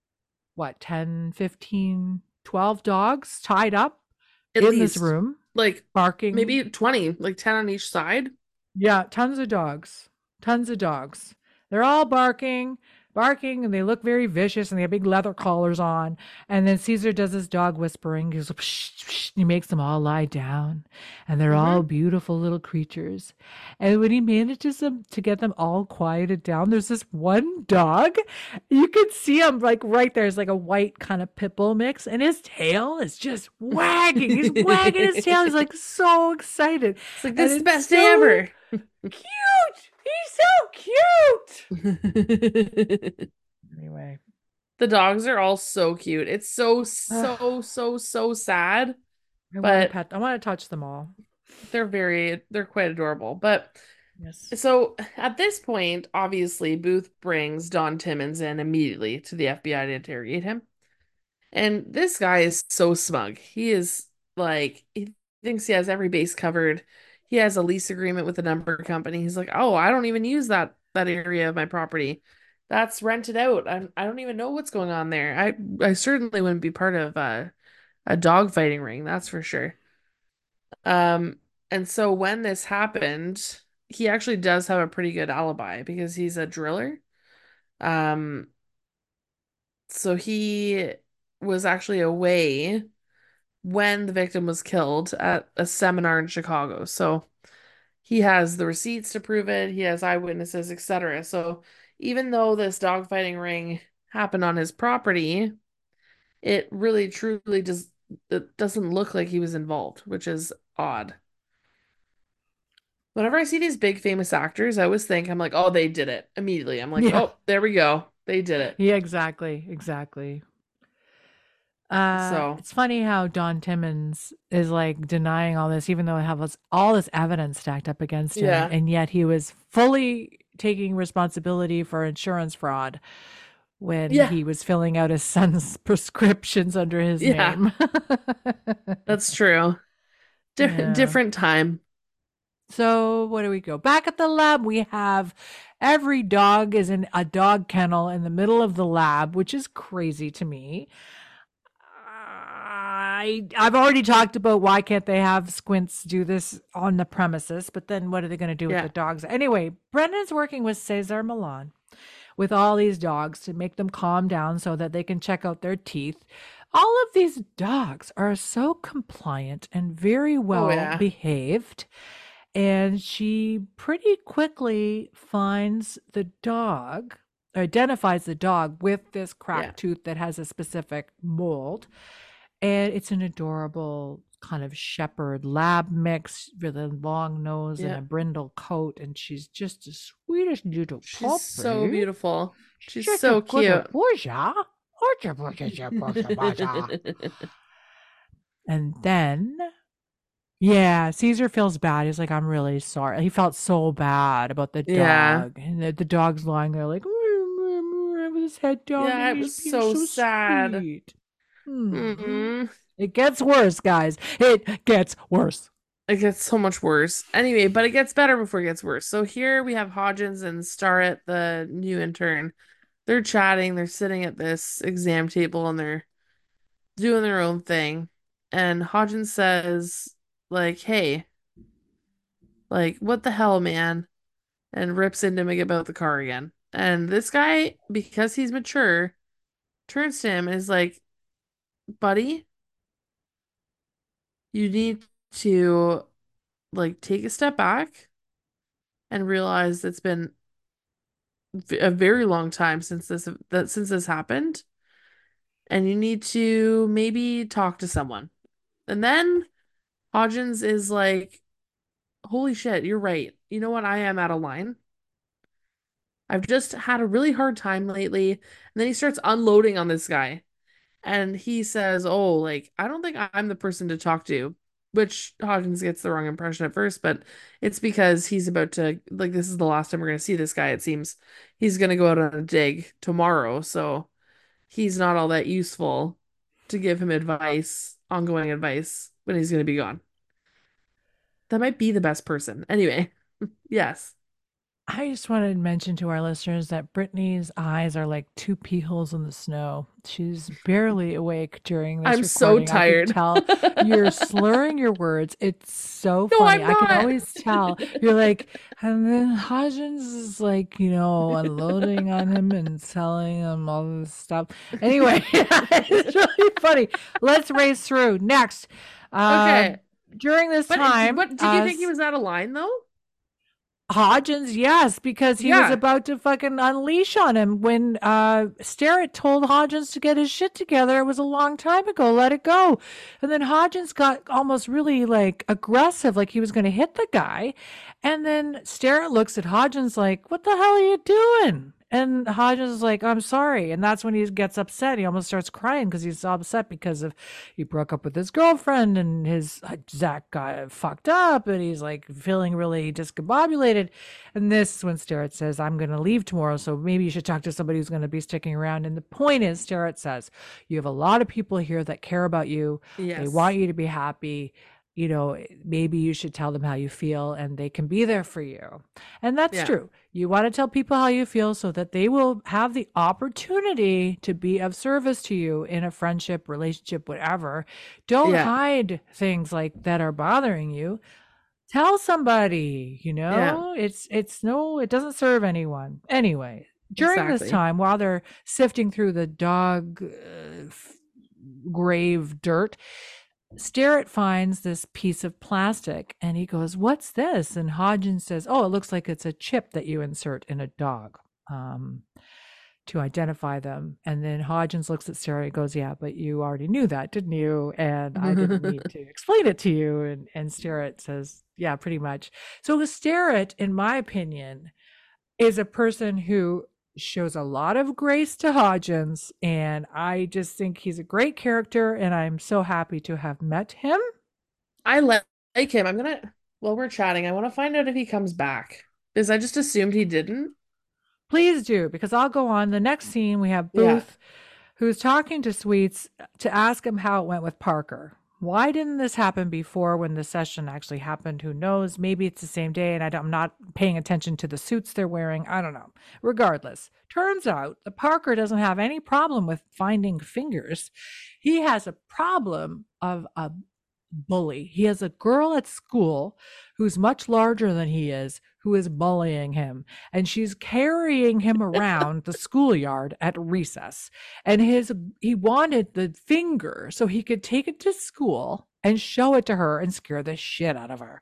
10, 15, 12 dogs tied up in this room, like barking. Maybe 20, like 10 on each side. Yeah, tons of dogs. They're all barking. barking, and they look very vicious, and they have big leather collars on. And then Caesar does his dog whispering. He goes, psh, psh, he makes them all lie down, and they're all beautiful little creatures. And when he manages to get them all quieted down, there's this one dog. You can see him like right there. It's like a white kind of pit bull mix, and his tail is just wagging. He's wagging his tail. He's like so excited. It's like, And this is the it's best day so ever. cute. He's so cute. Anyway, The dogs are all so cute. It's so sad, I want to but pet. I want to touch them all. they're quite adorable. But Yes. so at this point, obviously, Booth brings Don Timmons in immediately to the FBI to interrogate him. And this guy is so smug. He is like, he thinks he has every base covered. He has a lease agreement with a number company. He's like, oh, I don't even use that area of my property. That's rented out. I don't even know what's going on there. I certainly wouldn't be part of a dog fighting ring, that's for sure. And so when this happened, he actually does have a pretty good alibi because he's a driller. Um, so he was actually away when the victim was killed at a seminar in Chicago. So he has the receipts to prove it, he has eyewitnesses, etc. So even though this dogfighting ring happened on his property, it really truly it doesn't look like he was involved, which is odd. Whenever I see these big famous actors, I always think, I'm like, oh, they did it immediately. I'm like, Yeah. oh, there we go. They did it. Yeah, exactly. So It's funny how Don Timmons is like denying all this, even though I have all this evidence stacked up against him, yeah. and yet he was fully taking responsibility for insurance fraud when Yeah. he was filling out his son's prescriptions under his Yeah. name. That's true. Yeah. Different time. So where do we go? Back at the lab, we have every dog is in a dog kennel in the middle of the lab, which is crazy to me. I've already talked about why can't they have Squints do this on the premises, but then what are they going to do with Yeah. the dogs? Anyway, Brendan's working with Cesar Millan with all these dogs to make them calm down so that they can check out their teeth. All of these dogs are so compliant and very well yeah. behaved. And she pretty quickly finds the dog, identifies the dog with this cracked tooth that has a specific mold. And it's an adorable kind of shepherd lab mix with a long nose and a brindle coat. And she's just the sweetest little puppy. She's so beautiful. She's Just so a good cute. Pusha. And then, yeah, Caesar feels bad. He's like, I'm really sorry. He felt so bad about the Yeah. dog. And the dog's lying there like, with his head down. Yeah, and it he's was being so sad. sweet. Mhm. It gets worse, guys. It gets worse. It gets so much worse. Anyway, but it gets better before it gets worse. So here we have Hodgins and Starrett, the new intern. They're chatting, they're sitting at this exam table and they're doing their own thing. And Hodgins says, like, hey, like, what the hell, man? And rips into Mick about the car again. And this guy, because he's mature, turns to him and is like, buddy, you need to like take a step back and realize it's been a very long time since this happened, and you need to maybe talk to someone. And then Hodgins is like, holy shit, you're right. You know what? I am out of line. I've just had a really hard time lately. And then he starts unloading on this guy. And he says, oh, like, I don't think I'm the person to talk to, which Hodgins gets the wrong impression at first, but it's because he's about to, like, this is the last time we're going to see this guy, it seems. He's going to go out on a dig tomorrow, so he's not all that useful to give him advice, ongoing advice, when he's going to be gone. That might be the best person. Anyway, yes. I just wanted to mention to our listeners that Brittany's eyes are like two pea holes in the snow. She's barely awake during this I'm so recording. I can tired. tell you're slurring your words. It's so No, funny. I'm I can not. always tell. You're like, and then Hodgins is like, unloading on him and telling him all this stuff. Anyway, it's really funny. Let's race through. Next. Uh, Okay. During this time, But did you think he was out of line though? Hodgins, yes, because he was Yeah. about to fucking unleash on him when Starrett told Hodgins to get his shit together. It was a long time ago. Let it go. And then Hodgins got almost really like aggressive, like he was going to hit the guy. And then Starrett looks at Hodgins like, "What the hell are you doing?" And Hodgins is like, "I'm sorry." And that's when he gets upset. He almost starts crying because he's upset because of he broke up with his girlfriend and his Zach got fucked up and he's like feeling really discombobulated. And this is when Starrett says, "I'm going to leave tomorrow. So maybe you should talk to somebody who's going to be sticking around." And the point is, Starrett says, "You have a lot of people here that care about you. They Yes. want you to be happy. Maybe you should tell them how you feel and they can be there for you." And that's Yeah. true. You want to tell people how you feel so that they will have the opportunity to be of service to you in a friendship, relationship, whatever. Don't Yeah. hide things like that are bothering you. Tell somebody, Yeah. it doesn't serve anyone. Anyway, during this Exactly. time, while they're sifting through the dog grave dirt, Starrett finds this piece of plastic and he goes, "What's this?" And Hodgins says, "Oh, it looks like it's a chip that you insert in a dog to identify them." And then Hodgins looks at Starrett and goes, "Yeah, but you already knew that, didn't you? And I didn't need to explain it to you." And Starrett says, "Yeah, pretty much." So Starrett, in my opinion, is a person who shows a lot of grace to Hodgins, and I just think he's a great character, and I'm so happy to have met him. I like him. While we're chatting, I want to find out if he comes back. Because I just assumed he didn't. Please do, because I'll go on. The next scene, we have Yeah. Booth, who's talking to Sweets to ask him how it went with Parker. Why didn't this happen before when the session actually happened? Who knows? Maybe it's the same day, and I'm not paying attention to the suits they're wearing. I don't know. Regardless, turns out that Parker doesn't have any problem with finding fingers. He has a problem of a bully. He has a girl at school who's much larger than he is, who is bullying him. And she's carrying him around the schoolyard at recess. And he wanted the finger so he could take it to school and show it to her and scare the shit out of her.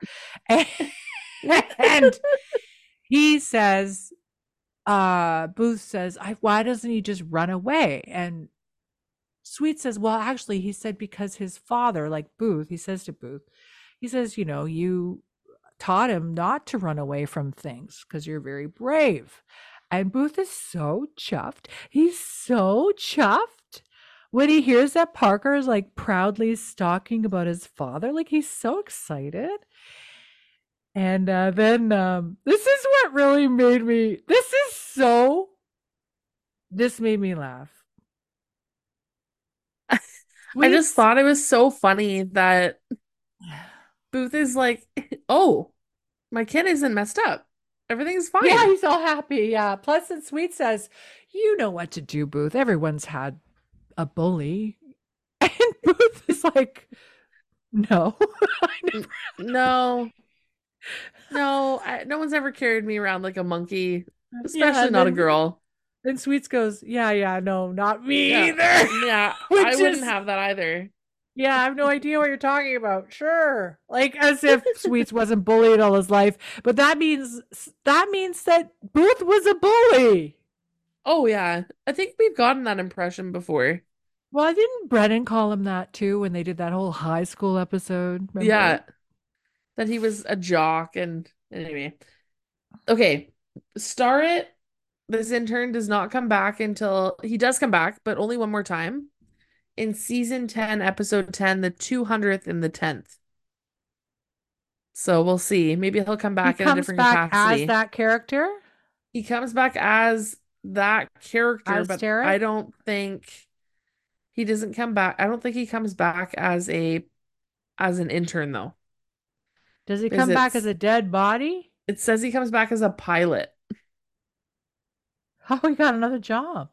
And he says, Booth says, "Why doesn't he just run away?" And Sweet says, "Well, actually," he said, "because his father," like Booth, he says to Booth, he says, "You taught him not to run away from things because you're very brave." And Booth is so chuffed. He's so chuffed when he hears that Parker is like proudly talking about his father. Like he's so excited. And then this is what really made me, this made me laugh. I just thought it was so funny that Booth is like, "Oh, my kid isn't messed up. Everything's fine." Yeah, he's all happy. Yeah. Plus, and Sweet says, "You know what to do, Booth. Everyone's had a bully." And Booth is like, "No." No, no one's ever carried me around like a monkey, Yeah, especially and not a then girl. and Sweets goes, "Yeah, no, not me Yeah. either." Yeah, Which I wouldn't is- have that either. Yeah, I have no idea what you're talking about. Sure. Like as if Sweets wasn't bullied all his life. But that means that Booth was a bully. Oh yeah, I think we've gotten that impression before. Well, didn't Brennan call him that too when they did that whole high school episode? Remember? Yeah, that he was a jock and anyway. Okay, Starrett, this intern does not come back until he does come back, but only one more time in season 10, episode 10, the 200th and the 10th. So we'll see. Maybe he'll come He back in a comes different back capacity. as that character. He comes back as that character, As but Starrett? I don't think he doesn't come back. I don't think he comes back as an intern though. Does he Because come back it's as a dead body? It says he comes back as a pilot. How he got another job?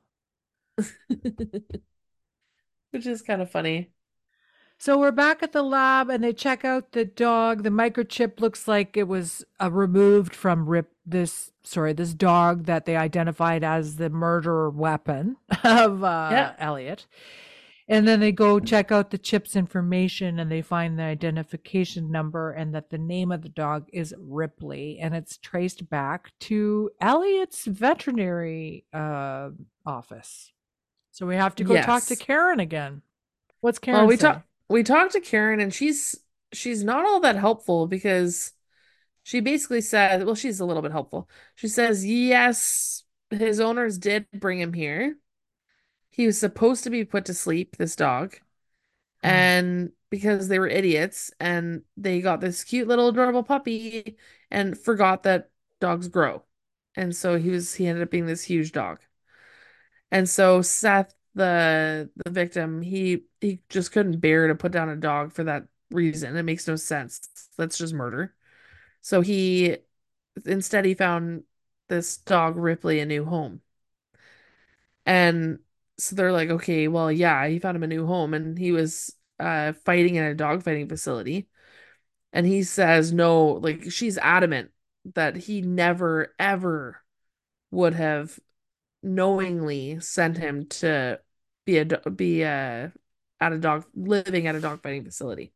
Which is kind of funny. So we're back at the lab and they check out the dog. The microchip looks like it was removed from this dog that they identified as the murder weapon of Yeah. Elliot. And then they go check out the chip's information and they find the identification number and that the name of the dog is Ripley and it's traced back to Elliot's veterinary office. So we have to go talk to Yes. Karen again. What's Well, Karen say? we talked to Karen and she's not all that helpful because she basically said, well, she's a little bit helpful. She says, yes, his owners did bring him here. He was supposed to be put to sleep, this dog, Hmm. and because they were idiots and they got this cute little adorable puppy and forgot that dogs grow. And so he ended up being this huge dog. And so Seth, the victim, he just couldn't bear to put down a dog for that reason. It makes no sense. That's just murder. So he found this dog Ripley a new home. And so they're like, okay, well, yeah, he found him a new home and he was fighting in a dog fighting facility. And he says no, like she's adamant that he never ever would have knowingly sent him to be at a dog living at a dog fighting facility.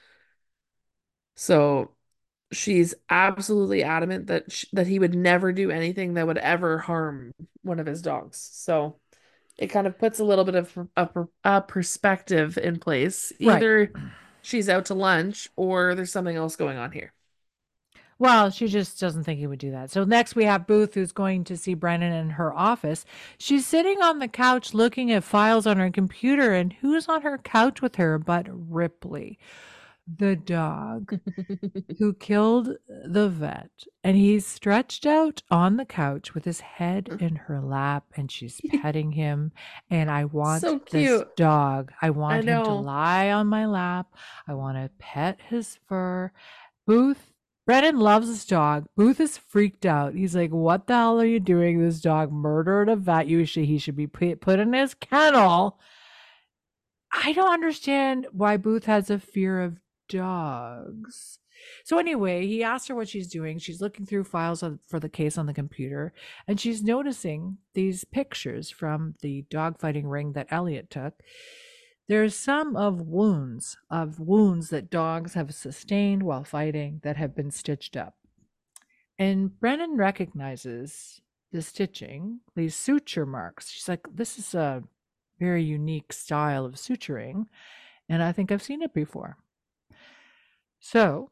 So she's absolutely adamant that he would never do anything that would ever harm one of his dogs. So it kind of puts a little bit of a perspective in place. Right. Either she's out to lunch or there's something else going on here. Well, she just doesn't think he would do that. So next we have Booth, who's going to see Brennan in her office. She's sitting on the couch looking at files on her computer, and who's on her couch with her but Ripley, the dog who killed the vet. And he's stretched out on the couch with his head in her lap, and she's petting him. And I want So this cute. dog. I I want him to know. lie on my lap. I want to pet his fur. Booth, Brennan loves this dog. Booth is freaked out. He's like, "What the hell are you doing? This dog murdered a vet. He should be put in his kennel." I don't understand why Booth has a fear of dogs. So anyway, he asked her what she's doing. She's looking through files for the case on the computer, and she's noticing these pictures from the dogfighting ring that Elliot took. There's some of wounds that dogs have sustained while fighting that have been stitched up. And Brennan recognizes the stitching, these suture marks. She's like, this is a very unique style of suturing, and I think I've seen it before. So,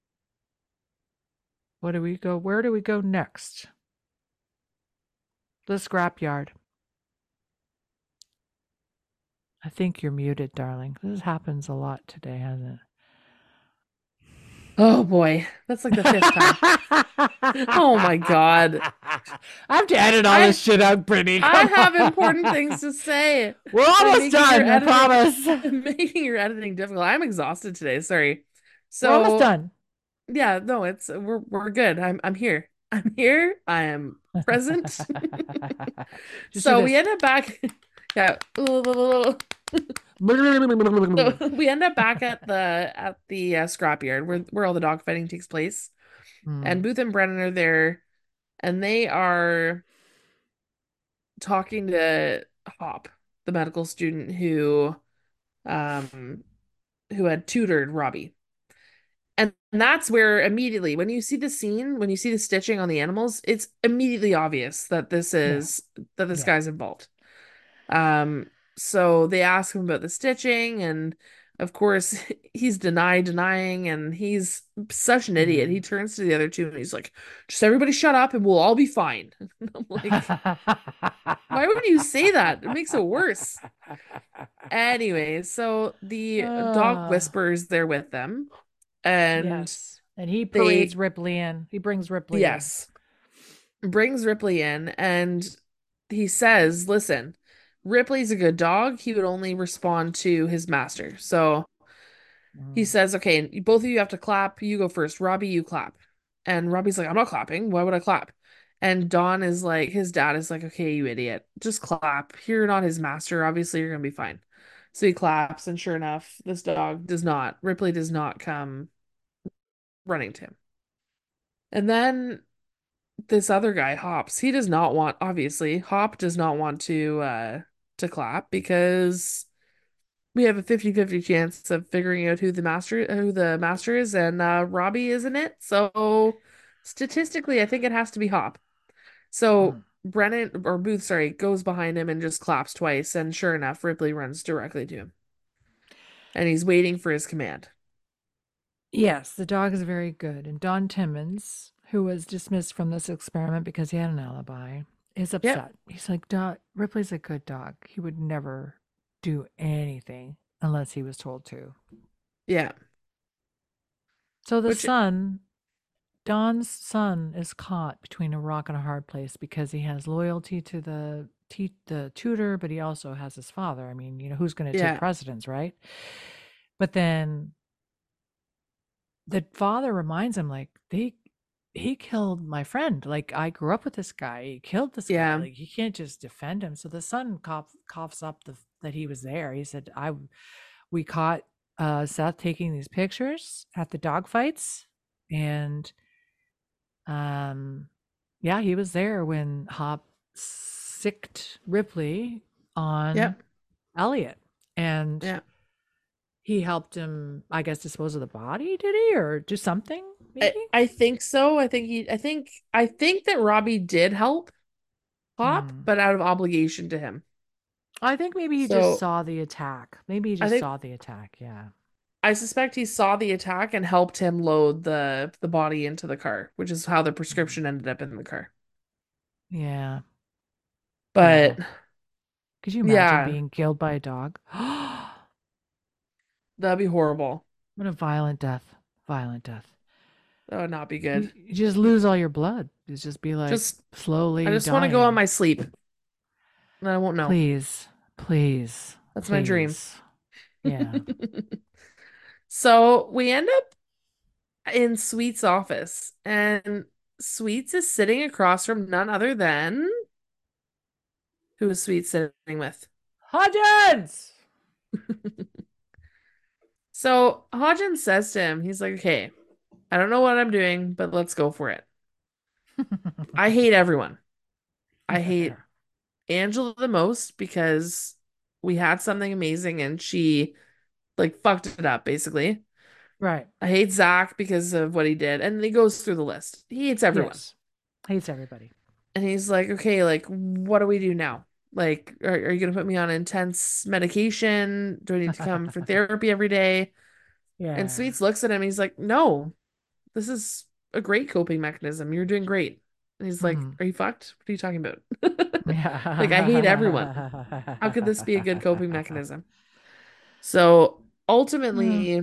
where do we go next? The scrapyard. I think you're muted, darling. This happens a lot today, hasn't Oh boy, that's like the fifth time. Oh my God. I have to edit all this shit out, Brittany. I Come have on. important things to say. We're I'm almost making your done, I editing promise. making your editing difficult. I'm exhausted today. Sorry. We're almost So done. yeah, no, we're good. I'm here. I'm here. I am present. Just do So we this. end up back. Yeah. So we end up back at the scrapyard where all the dog fighting takes place, and Hmm. Booth and Brennan are there, and they are talking to Hop, the medical student um who had tutored Robbie. And that's where immediately, when you see the scene, when you see the stitching on the animals, it's immediately obvious that Yeah. this Yeah. guy's involved. Um, so they ask him about the stitching, and of course, he's denying, and he's such an idiot. He Mhm. turns to the other two and he's like, just everybody shut up and we'll all be fine. And I'm like, why would you say that? It makes it worse. Anyway, so the dog Ah, whispers there with them, and yes. And he parades they, Ripley in. He brings Ripley in. yes, brings Ripley in, and he says, listen, Ripley's a good dog. He would only respond to his master. So he Mm. says, okay, both of you have to clap. You go first. Robbie, you clap. And Robbie's like, I'm not clapping. Why would I clap? And Don is like, his dad is like, okay, you idiot. Just clap. You're not his master. Obviously, you're gonna be fine. So he claps, and sure enough, this dog does not, Ripley does not come running to him. And then this other guy, Hops, he does not want, obviously, Hop does not want to clap because we have a 50-50 chance of figuring out who the master is, and Robbie isn't it. So statistically, I think it has to be Hop. So Mm. Brennan or Booth, sorry, goes behind him and just claps twice, and sure enough, Ripley runs directly to him. And he's waiting for his command. Yes, the dog is very good. And Don Timmons, who was dismissed from this experiment because he had an alibi, is Yep. upset. He's like, Ripley's a good dog. He would never do anything unless he was told to. Yeah. So the Which son, Don's son, is caught between a rock and a hard place because he has loyalty to the tutor, but he also has his father. I mean, who's going to take yeah. precedence, right? But then the father reminds him, like, he killed my friend. Like, I grew up with this guy. He killed this guy. Yeah. Like, he can't just defend him. So the son coughs up that he was there. He said, we caught Seth taking these pictures at the dog fights, and yeah, he was there when Hop sicked Ripley on Yep. Elliot, and Yeah. he helped him, I guess, dispose of the body. Did he, or do something? I, Maybe. I think so. I think that Robbie did help Hop, Hmm. but out of obligation to him. I think maybe he just So saw the attack. Maybe he I just think saw the attack. Yeah. I suspect he saw the attack and helped him load the body into the car, which is how the Mhm. prescription ended up in the car. Yeah. Yeah. But Could you imagine yeah, being killed by a dog? that'd be horrible. What a violent death. Violent death. That would not be good. You just lose all your blood. It's just be like Just I slowly just want to go on dying. my sleep, and I won't know. Please, please, That's my dream. please. Yeah. So we end up in Sweet's office, and Sweets is sitting across from none other than who is Sweet sitting with? Hodgins! So Hodgins says to him, he's like, okay, I don't know what I'm doing, but let's go for it. I hate everyone. I hate Angela the most because we had something amazing and she like fucked it up, basically. Right. I hate Zach because of what he did. And he goes through the list. He hates everyone. Yes. Hates everybody. And he's like, okay, like, what do we do now? Like, are you gonna put me on intense medication? Do I need to come for therapy every day? And Yeah. Sweets looks at him. He's like, no, this is a great coping mechanism. You're doing great. And he's like, Mhm. are you fucked? What are you talking about? Like, I hate everyone. How could this be a good coping mechanism? So Mm. ultimately,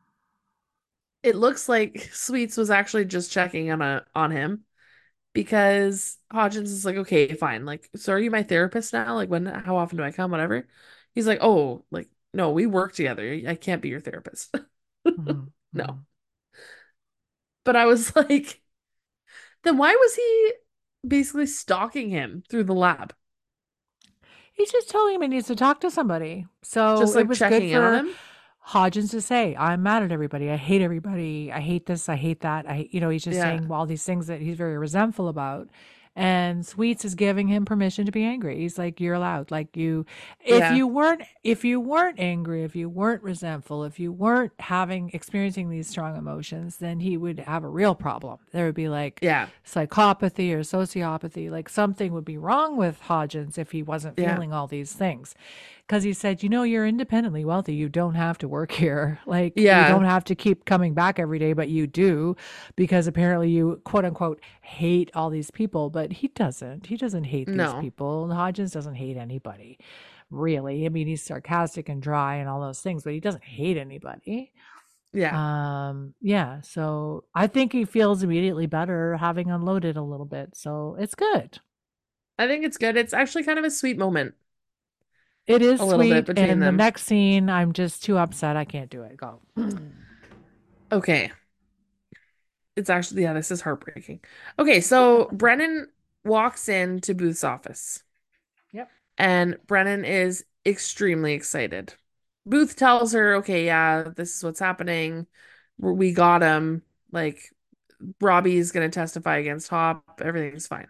it looks like Sweets was actually just checking on him because Hodgins is like, okay, fine. Like, so are you my therapist now? Like, how often do I come? Whatever. He's like, oh, like, no, we work together. I can't be your therapist. Mhm. No. Mhm. But I was like, then why was he basically stalking him through the lab? He's just telling him he needs to talk to somebody. So Just it like was good checking in on for him? Hodgins to say, I'm mad at everybody. I hate everybody. I hate this. I hate that. He's just Yeah. saying all these things that he's very resentful about. And Sweets is giving him permission to be angry. He's like, you're allowed. Like Yeah. if you weren't angry, if you weren't resentful, if you weren't experiencing these strong emotions, then he would have a real problem. There would be like Yeah. psychopathy or sociopathy. Like something would be wrong with Hodgins if he wasn't Yeah. feeling all these things. Because he said, you're independently wealthy. You don't have to work here. Like, you Yeah. don't have to keep coming back every day, but you do because apparently you, quote unquote, hate all these people. But he doesn't. He doesn't hate these No. people. Hodgins doesn't hate anybody, really. I mean, he's sarcastic and dry and all those things, but he doesn't hate anybody. Yeah. Yeah. So I think he feels immediately better having unloaded a little bit. So it's good. I think it's good. It's actually kind of a sweet moment, It is a little bit sweet. between And the them. next scene, I'm just too upset. I can't do it. Go. Okay. it's actually, yeah, this is heartbreaking. Okay, so Brennan walks into Booth's office Yep. and Brennan is extremely excited. Booth tells her, okay, yeah, this is what's happening. We got him. Like, Robbie's gonna testify against Hop. Everything's fine.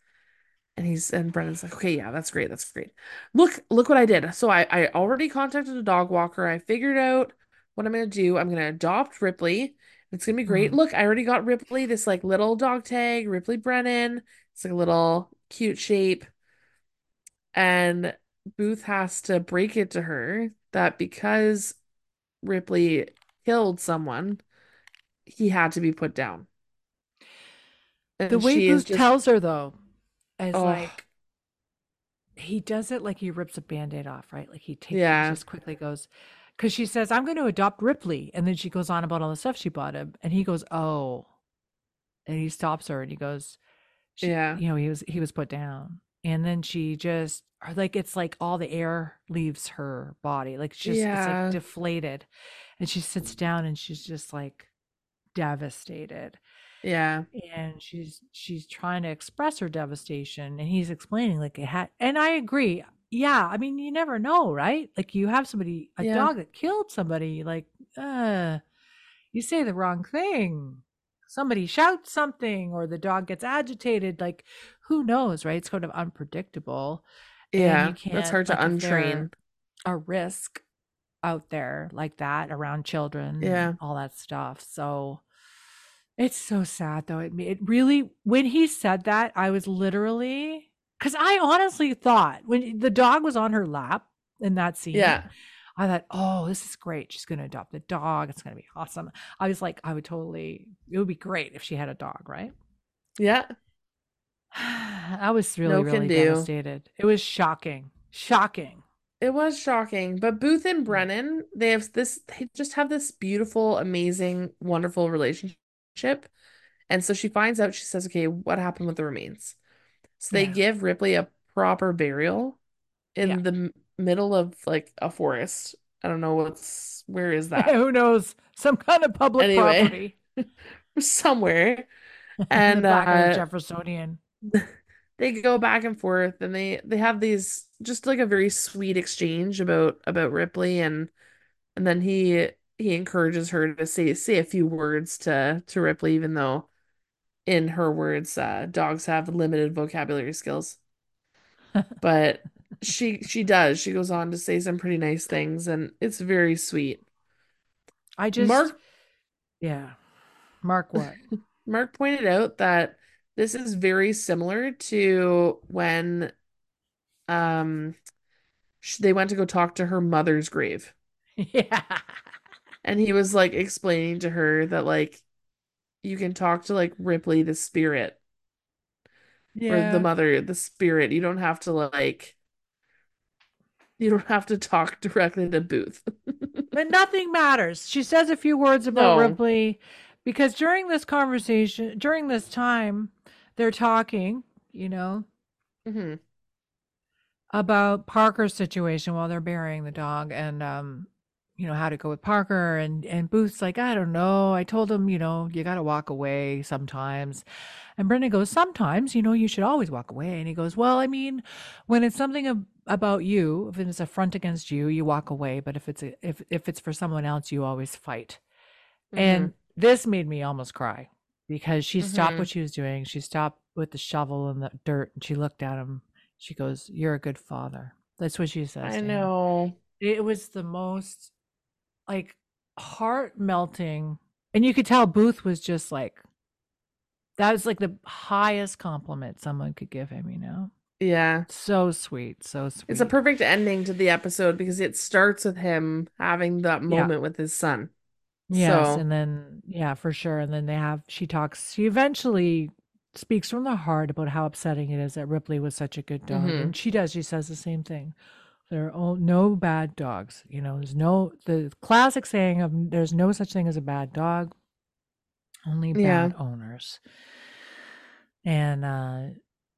And Brennan's like, okay, yeah, that's great. That's great. Look what I did. So I already contacted a dog walker. I figured out what I'm gonna do. I'm gonna adopt Ripley. It's gonna be great. Mm. Look, I already got Ripley, this like little dog tag, Ripley Brennan. It's like a little cute shape. And Booth has to break it to her that because Ripley killed someone, he had to be put down. The And way she is Booth just, tells her, though, is oh, like he does it like he rips a band-aid off, right? Like he yeah, just quickly goes, because she says, I'm going to adopt Ripley. And then she goes on about all the stuff she bought him. And he goes, oh, and he stops her and he goes, yeah, he was put down. And then she just, or like, it's like all the air leaves her body. Like, it's like yeah, deflated. And she sits down and she's just like devastated. yeah, And she's trying to express her devastation, and he's explaining like it had, and I agree. Yeah, I mean, you never know, right? Like you have a yeah, dog that killed somebody, like you say the wrong thing, somebody shouts something, or the dog gets agitated, like who knows, right? It's kind of unpredictable, and you yeah. That's can't, hard to like, if they're untrain. a risk out there like that around children and Yeah. all that stuff. So it's so sad though. It really, when he said that, I was literally, because I honestly thought when the dog was on her lap in that scene, Yeah. I thought, oh, this is great. She's going to adopt a dog. It's going to be awesome. I was like, it would be great if she had a dog, right? Yeah. I was really, No can really do. devastated. It was shocking. Shocking. It was shocking. But Booth and Brennan, they just have this beautiful, amazing, wonderful relationship. And so she finds out, she says, okay, what happened with the remains? So they Yeah. give Ripley a proper burial Yeah. in the middle of like a forest. I don't know where is that? Who knows? Some kind of public Anyway, property somewhere. in the And back of the Jeffersonian. they go back and forth and they have these just like a very sweet exchange about Ripley and then he encourages her to say a few words to Ripley even though in her words dogs have limited vocabulary skills. But she does. She goes on to say some pretty nice things and it's very sweet. I just, Mark yeah. Mark what? Mark pointed out that this is very similar to when um they went to go talk to her mother's grave. Yeah. And he was like explaining to her that like you can talk to like Ripley the spirit or the Yeah. mother the spirit. You don't have to talk directly to Booth. But nothing matters. She says a few words about No. Ripley because during this conversation, during this time, they're talking, you know, Hmm. about Parker's situation while they're burying the dog and how to go with Parker, and Booth's like, I don't know. I told him, you got to walk away sometimes. And Brendan goes, sometimes, you should always walk away. And he goes, well, I mean, when it's something about you, if it's a front against you, you walk away, but if it's for someone else, you always fight. Hmm. And this made me almost cry because she stopped Hmm. what she was doing. She stopped with the shovel in the dirt and she looked at him. She goes, you're a good father. That's what she says I to him. know. It was the most, like, heart melting. And you could tell Booth was just like, that was like the highest compliment someone could give him. Yeah. So sweet. So It's a sweet. perfect ending to the episode because it starts with him having that Yeah. moment with his son. Yes. So, And then, yeah, for sure. And then she eventually speaks from the heart about how upsetting it is that Ripley was such a good dog. hmm. And she says the same thing. There are no bad dogs. The classic saying of there's no such thing as a bad dog, only Yeah. bad owners. And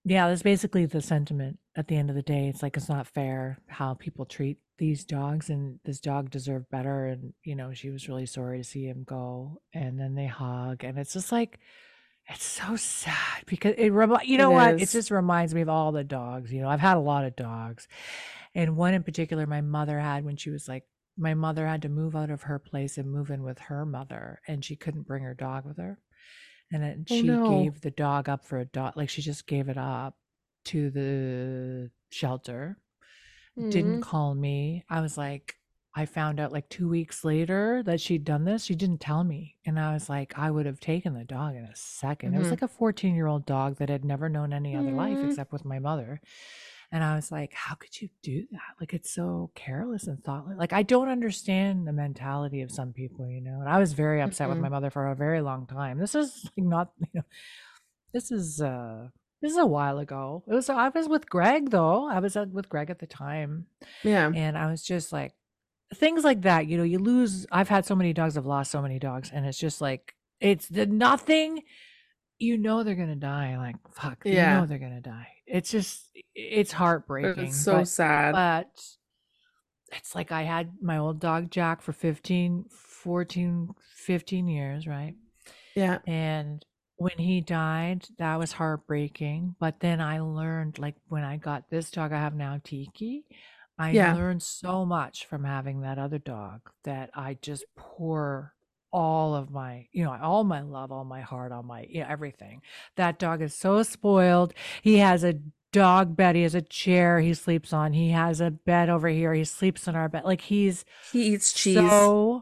Yeah, that's basically the sentiment at the end of the day. It's like it's not fair how people treat these dogs, and this dog deserved better. And, she was really sorry to see him go. And then they hug, and it's just like, it's so sad because you It know what? It is. just reminds me of all the dogs. I've had a lot of dogs, and one in particular my mother had when she was like, my mother had to move out of her place and move in with her mother, and she couldn't bring her dog with her. And then Oh she no. gave the dog up for a dog. Like she just gave it up to the shelter. Didn't Mm. call me. I was like, I found out like 2 weeks later that she'd done this. She didn't tell me. And I was like, I would have taken the dog in a second. It was Hmm. like a 14-year-old dog that had never known any other life Mm. except with my mother. And I was like, how could you do that? Like, it's so careless and thoughtless. Like, I don't understand the mentality of some people, And I was very upset with my Mhm. mother for a very long time. This is like not, this is this is a while ago. I was with Greg though. I was with Greg at the time. Yeah. And I was just like, things like that, you lose. I've had so many dogs, I've lost so many dogs, and it's just like, it's the nothing, they're gonna die. Like, fuck, Yeah. they're gonna die. It's It's heartbreaking, so sad. but it's like I had my old dog Jack for 15, 14, 15 years, right? Yeah. And when he died, that was heartbreaking. But then I learned, like when I got this dog I have now, Tiki, I Yeah. learned so much from having that other dog that I just pour all of my, all my love, all my heart, all my, everything. That dog is so spoiled. He has a dog bed. He has a chair he sleeps on. He has a bed over here. He sleeps in our bed. Like he's He eats cheese. so,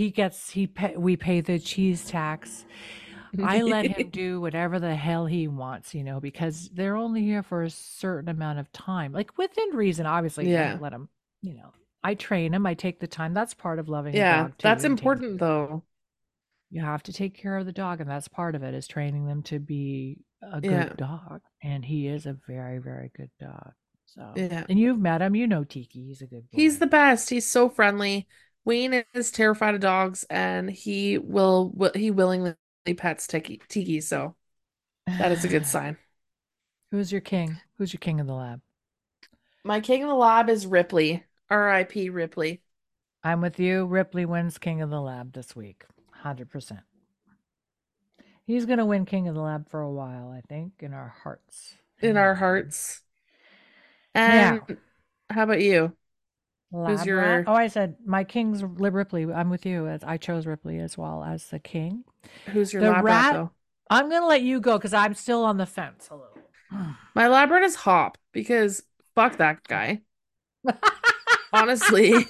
we pay the cheese tax. I let him do whatever the hell he wants, because they're only here for a certain amount of time. Like within reason, obviously, I Yeah. let him, I train him, I take the time. That's part of loving a Yeah. dog too, That's and taking important care of them. though. You have to take care of the dog, and that's part of it, is training them to be a Yeah. good dog. And he is a very, very good dog. So, Yeah. and you've met him, Tiki. He's a good He's boy. the best. He's so friendly. Wayne is terrified of dogs, and he willingly pets Tiki, so that is a good sign. Who's your king? Who's your king of the lab? My king of the lab is Ripley. R.I.P. Ripley. I'm with you. Ripley wins king of the lab this week. 100%. He's going to win king of the lab for a while, I think, in our hearts In and our mind. hearts. And Now, how about you? Who's lab rat. your Oh, I said my king's Ripley. I'm with you. I chose Ripley as well as the king. who's your The lab rat rat, though? I'm going to let you go because I'm still on the fence a little. My lab rat is Hop because fuck that guy. Honestly.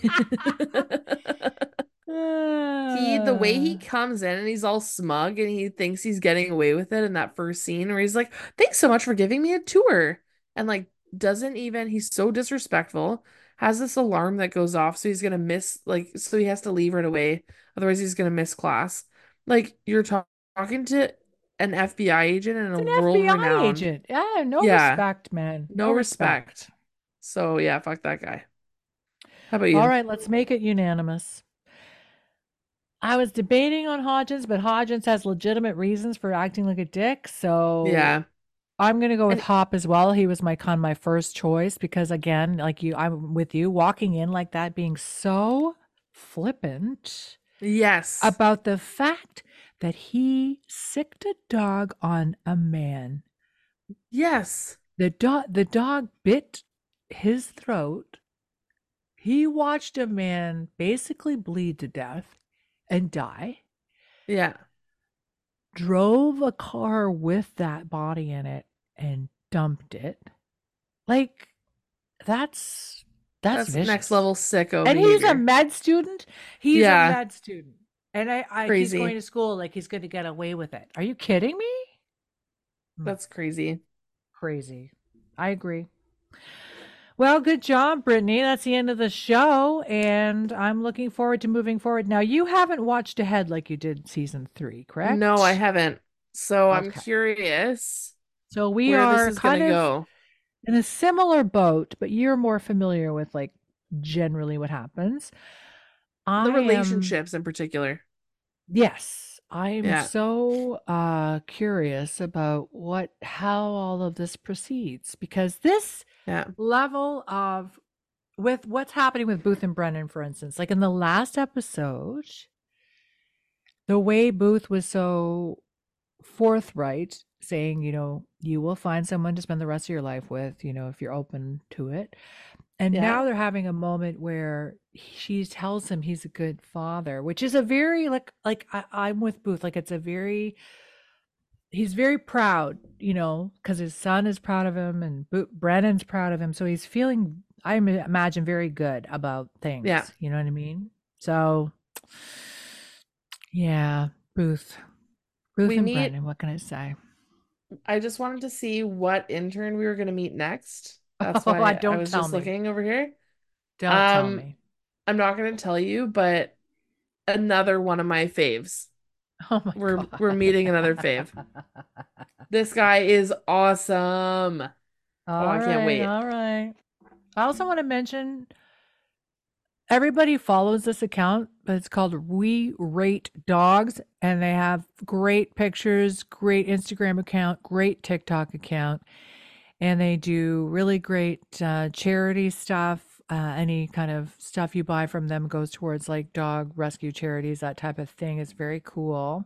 The way he comes in and he's all smug and he thinks he's getting away with it in that first scene where he's like, "Thanks so much for giving me a tour." And like doesn't even, he's so disrespectful. Has this alarm that goes off, so he's gonna miss, like, so he has to leave right away. Otherwise he's gonna miss class. Like you're talking to an FBI agent and It's a an FBI world-renowned. agent. Yeah, no Yeah, respect, man. no No respect. respect. So yeah, fuck that guy. How about All you? right, let's make it unanimous. I was debating on Hodgins, but Hodgins has legitimate reasons for acting like a dick. So Yeah. I'm going to go with And Hop as well. He was my first choice because, again, like you, I'm with you, walking in like that, being so flippant yes. about the fact that he sicked a dog on a man. Yes. The dog bit his throat. He watched a man basically bleed to death and die. Yeah. Drove a car with that body in it and dumped it. Like, that's That's next vicious. level sicko And he's a behavior. med student. He's a Yeah. med student. And he's going Crazy. to school like he's going to get away with it. Are you kidding me? That's crazy. Crazy. I agree. Well, good job, Brittany. That's the end of the show, and I'm looking forward to moving forward. Now, you haven't watched ahead like you did season 3, No, I correct? haven't. So I'm Okay. curious So we where this are is kind gonna of go. in a similar boat, but you're more familiar with like generally what happens. The I am, relationships in particular. yes, I'm Yeah. so curious about how all of this proceeds, because this Yeah. level of with what's happening with Booth and Brennan, for instance, like in the last episode, the way Booth was so forthright saying, you will find someone to spend the rest of your life with, if you're open to it. And Yeah. now they're having a moment where she tells him he's a good father, which is a very I'm with Booth. Like he's very proud, because his son is proud of him and Brennan's proud of him. So he's feeling, I imagine, very good about things. Yeah. You know what I mean? So yeah, Booth We and meet- Brennan, what can I say? I just wanted to see what intern we were going to meet next. That's why I Don't was tell just me. looking over here. Don't tell me. I'm not going to tell you, but another one of my faves. Oh my God. We're meeting another fave. This guy is awesome. I can't wait. All right. I also want to mention everybody follows this account, but it's called We Rate Dogs, and they have great pictures, great Instagram account, great TikTok account, and they do really great charity stuff. Any kind of stuff you buy from them goes towards like dog rescue charities, that type of thing. Is very cool.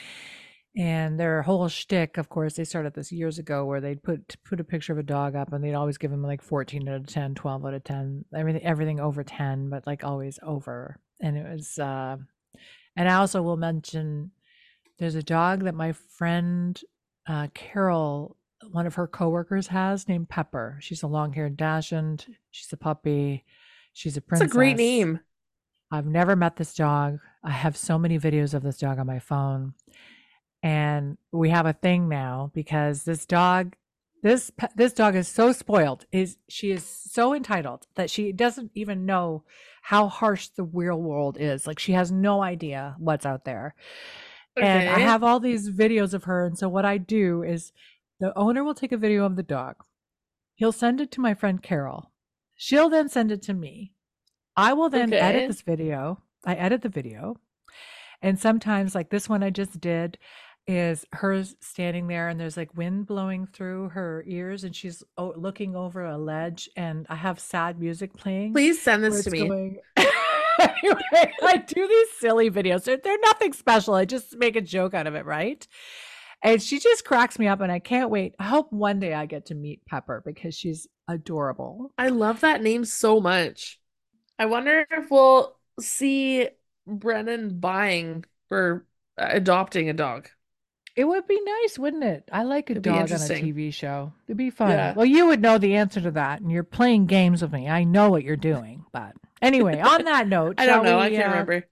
And their whole shtick, of course, they started this years ago, where they'd put a picture of a dog up, and they'd always give them like 14 out of 10, 12 out of 10, everything over 10, but like always over. And it was, and I also will mention, there's a dog that my friend Carol, one of her coworkers, has, named Pepper. She's a long-haired Dachshund. She's a puppy. She's a princess. It's a great name. I've never met this dog. I have so many videos of this dog on my phone. And we have a thing now because this dog is so spoiled. She is so entitled that she doesn't even know how harsh the real world is. Like, she has no idea what's out there. And I have all these videos of her. And so what I do is, the owner will take a video of the dog. He'll send it to my friend Carol. She'll then send it to me. I will then edit this video. I edit the video. And sometimes, like this one I just did, is her standing there and there's like wind blowing through her ears and she's looking over a ledge, and I have sad music playing. Please send this to me. Anyway, I do these silly videos. They're nothing special. I just make a joke out of it, right? And she just cracks me up, and I can't wait. I hope one day I get to meet Pepper because she's adorable. I love that name so much. I wonder if we'll see Brennan adopting a dog. It would be nice, wouldn't it? I like a dog on a interesting. TV show. It'd be fun. Yeah. Well, you would know the answer to that, and you're playing games with me. I know what you're doing. But anyway, on that note, I don't know. I can't remember.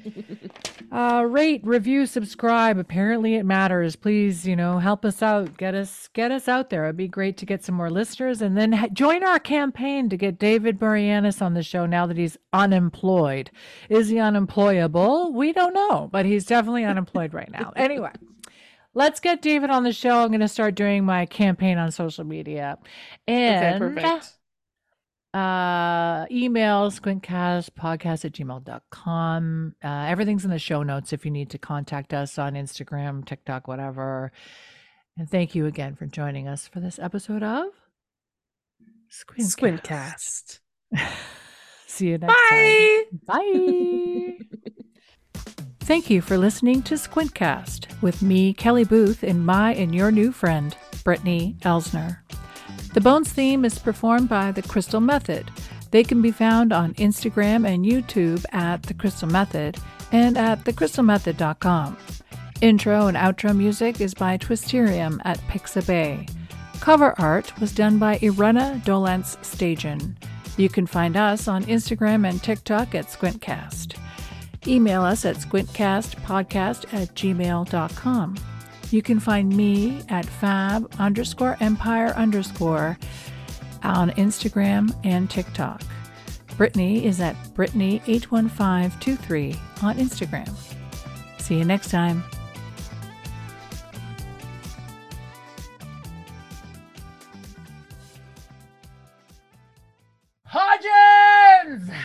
Rate, review, subscribe. Apparently it matters. Please, help us out. Get us out there. It'd be great to get some more listeners, and then join our campaign to get David Boreanaz on the show now that he's unemployed. Is he unemployable? We don't know, but he's definitely unemployed right now. Anyway, let's get David on the show. I'm going to start doing my campaign on social media. And okay, perfect. Email squintcastpodcast@gmail.com. Everything's in the show notes if you need to contact us on Instagram, TikTok, whatever. And thank you again for joining us for this episode of Squintcast. See you next time. Bye. Thank you for listening to Squintcast with me, Kelly Booth, and your new friend, Brittany Elsner. The Bones theme is performed by The Crystal Method. They can be found on Instagram and YouTube at The Crystal Method and at thecrystalmethod.com. Intro and outro music is by Twisterium at Pixabay. Cover art was done by Irena Dolence Stajan. You can find us on Instagram and TikTok at Squintcast. Email us at squintcastpodcast@gmail.com. You can find me at fab_empire_ on Instagram and TikTok. Brittany is at Brittany81523 on Instagram. See you next time. Hodgins!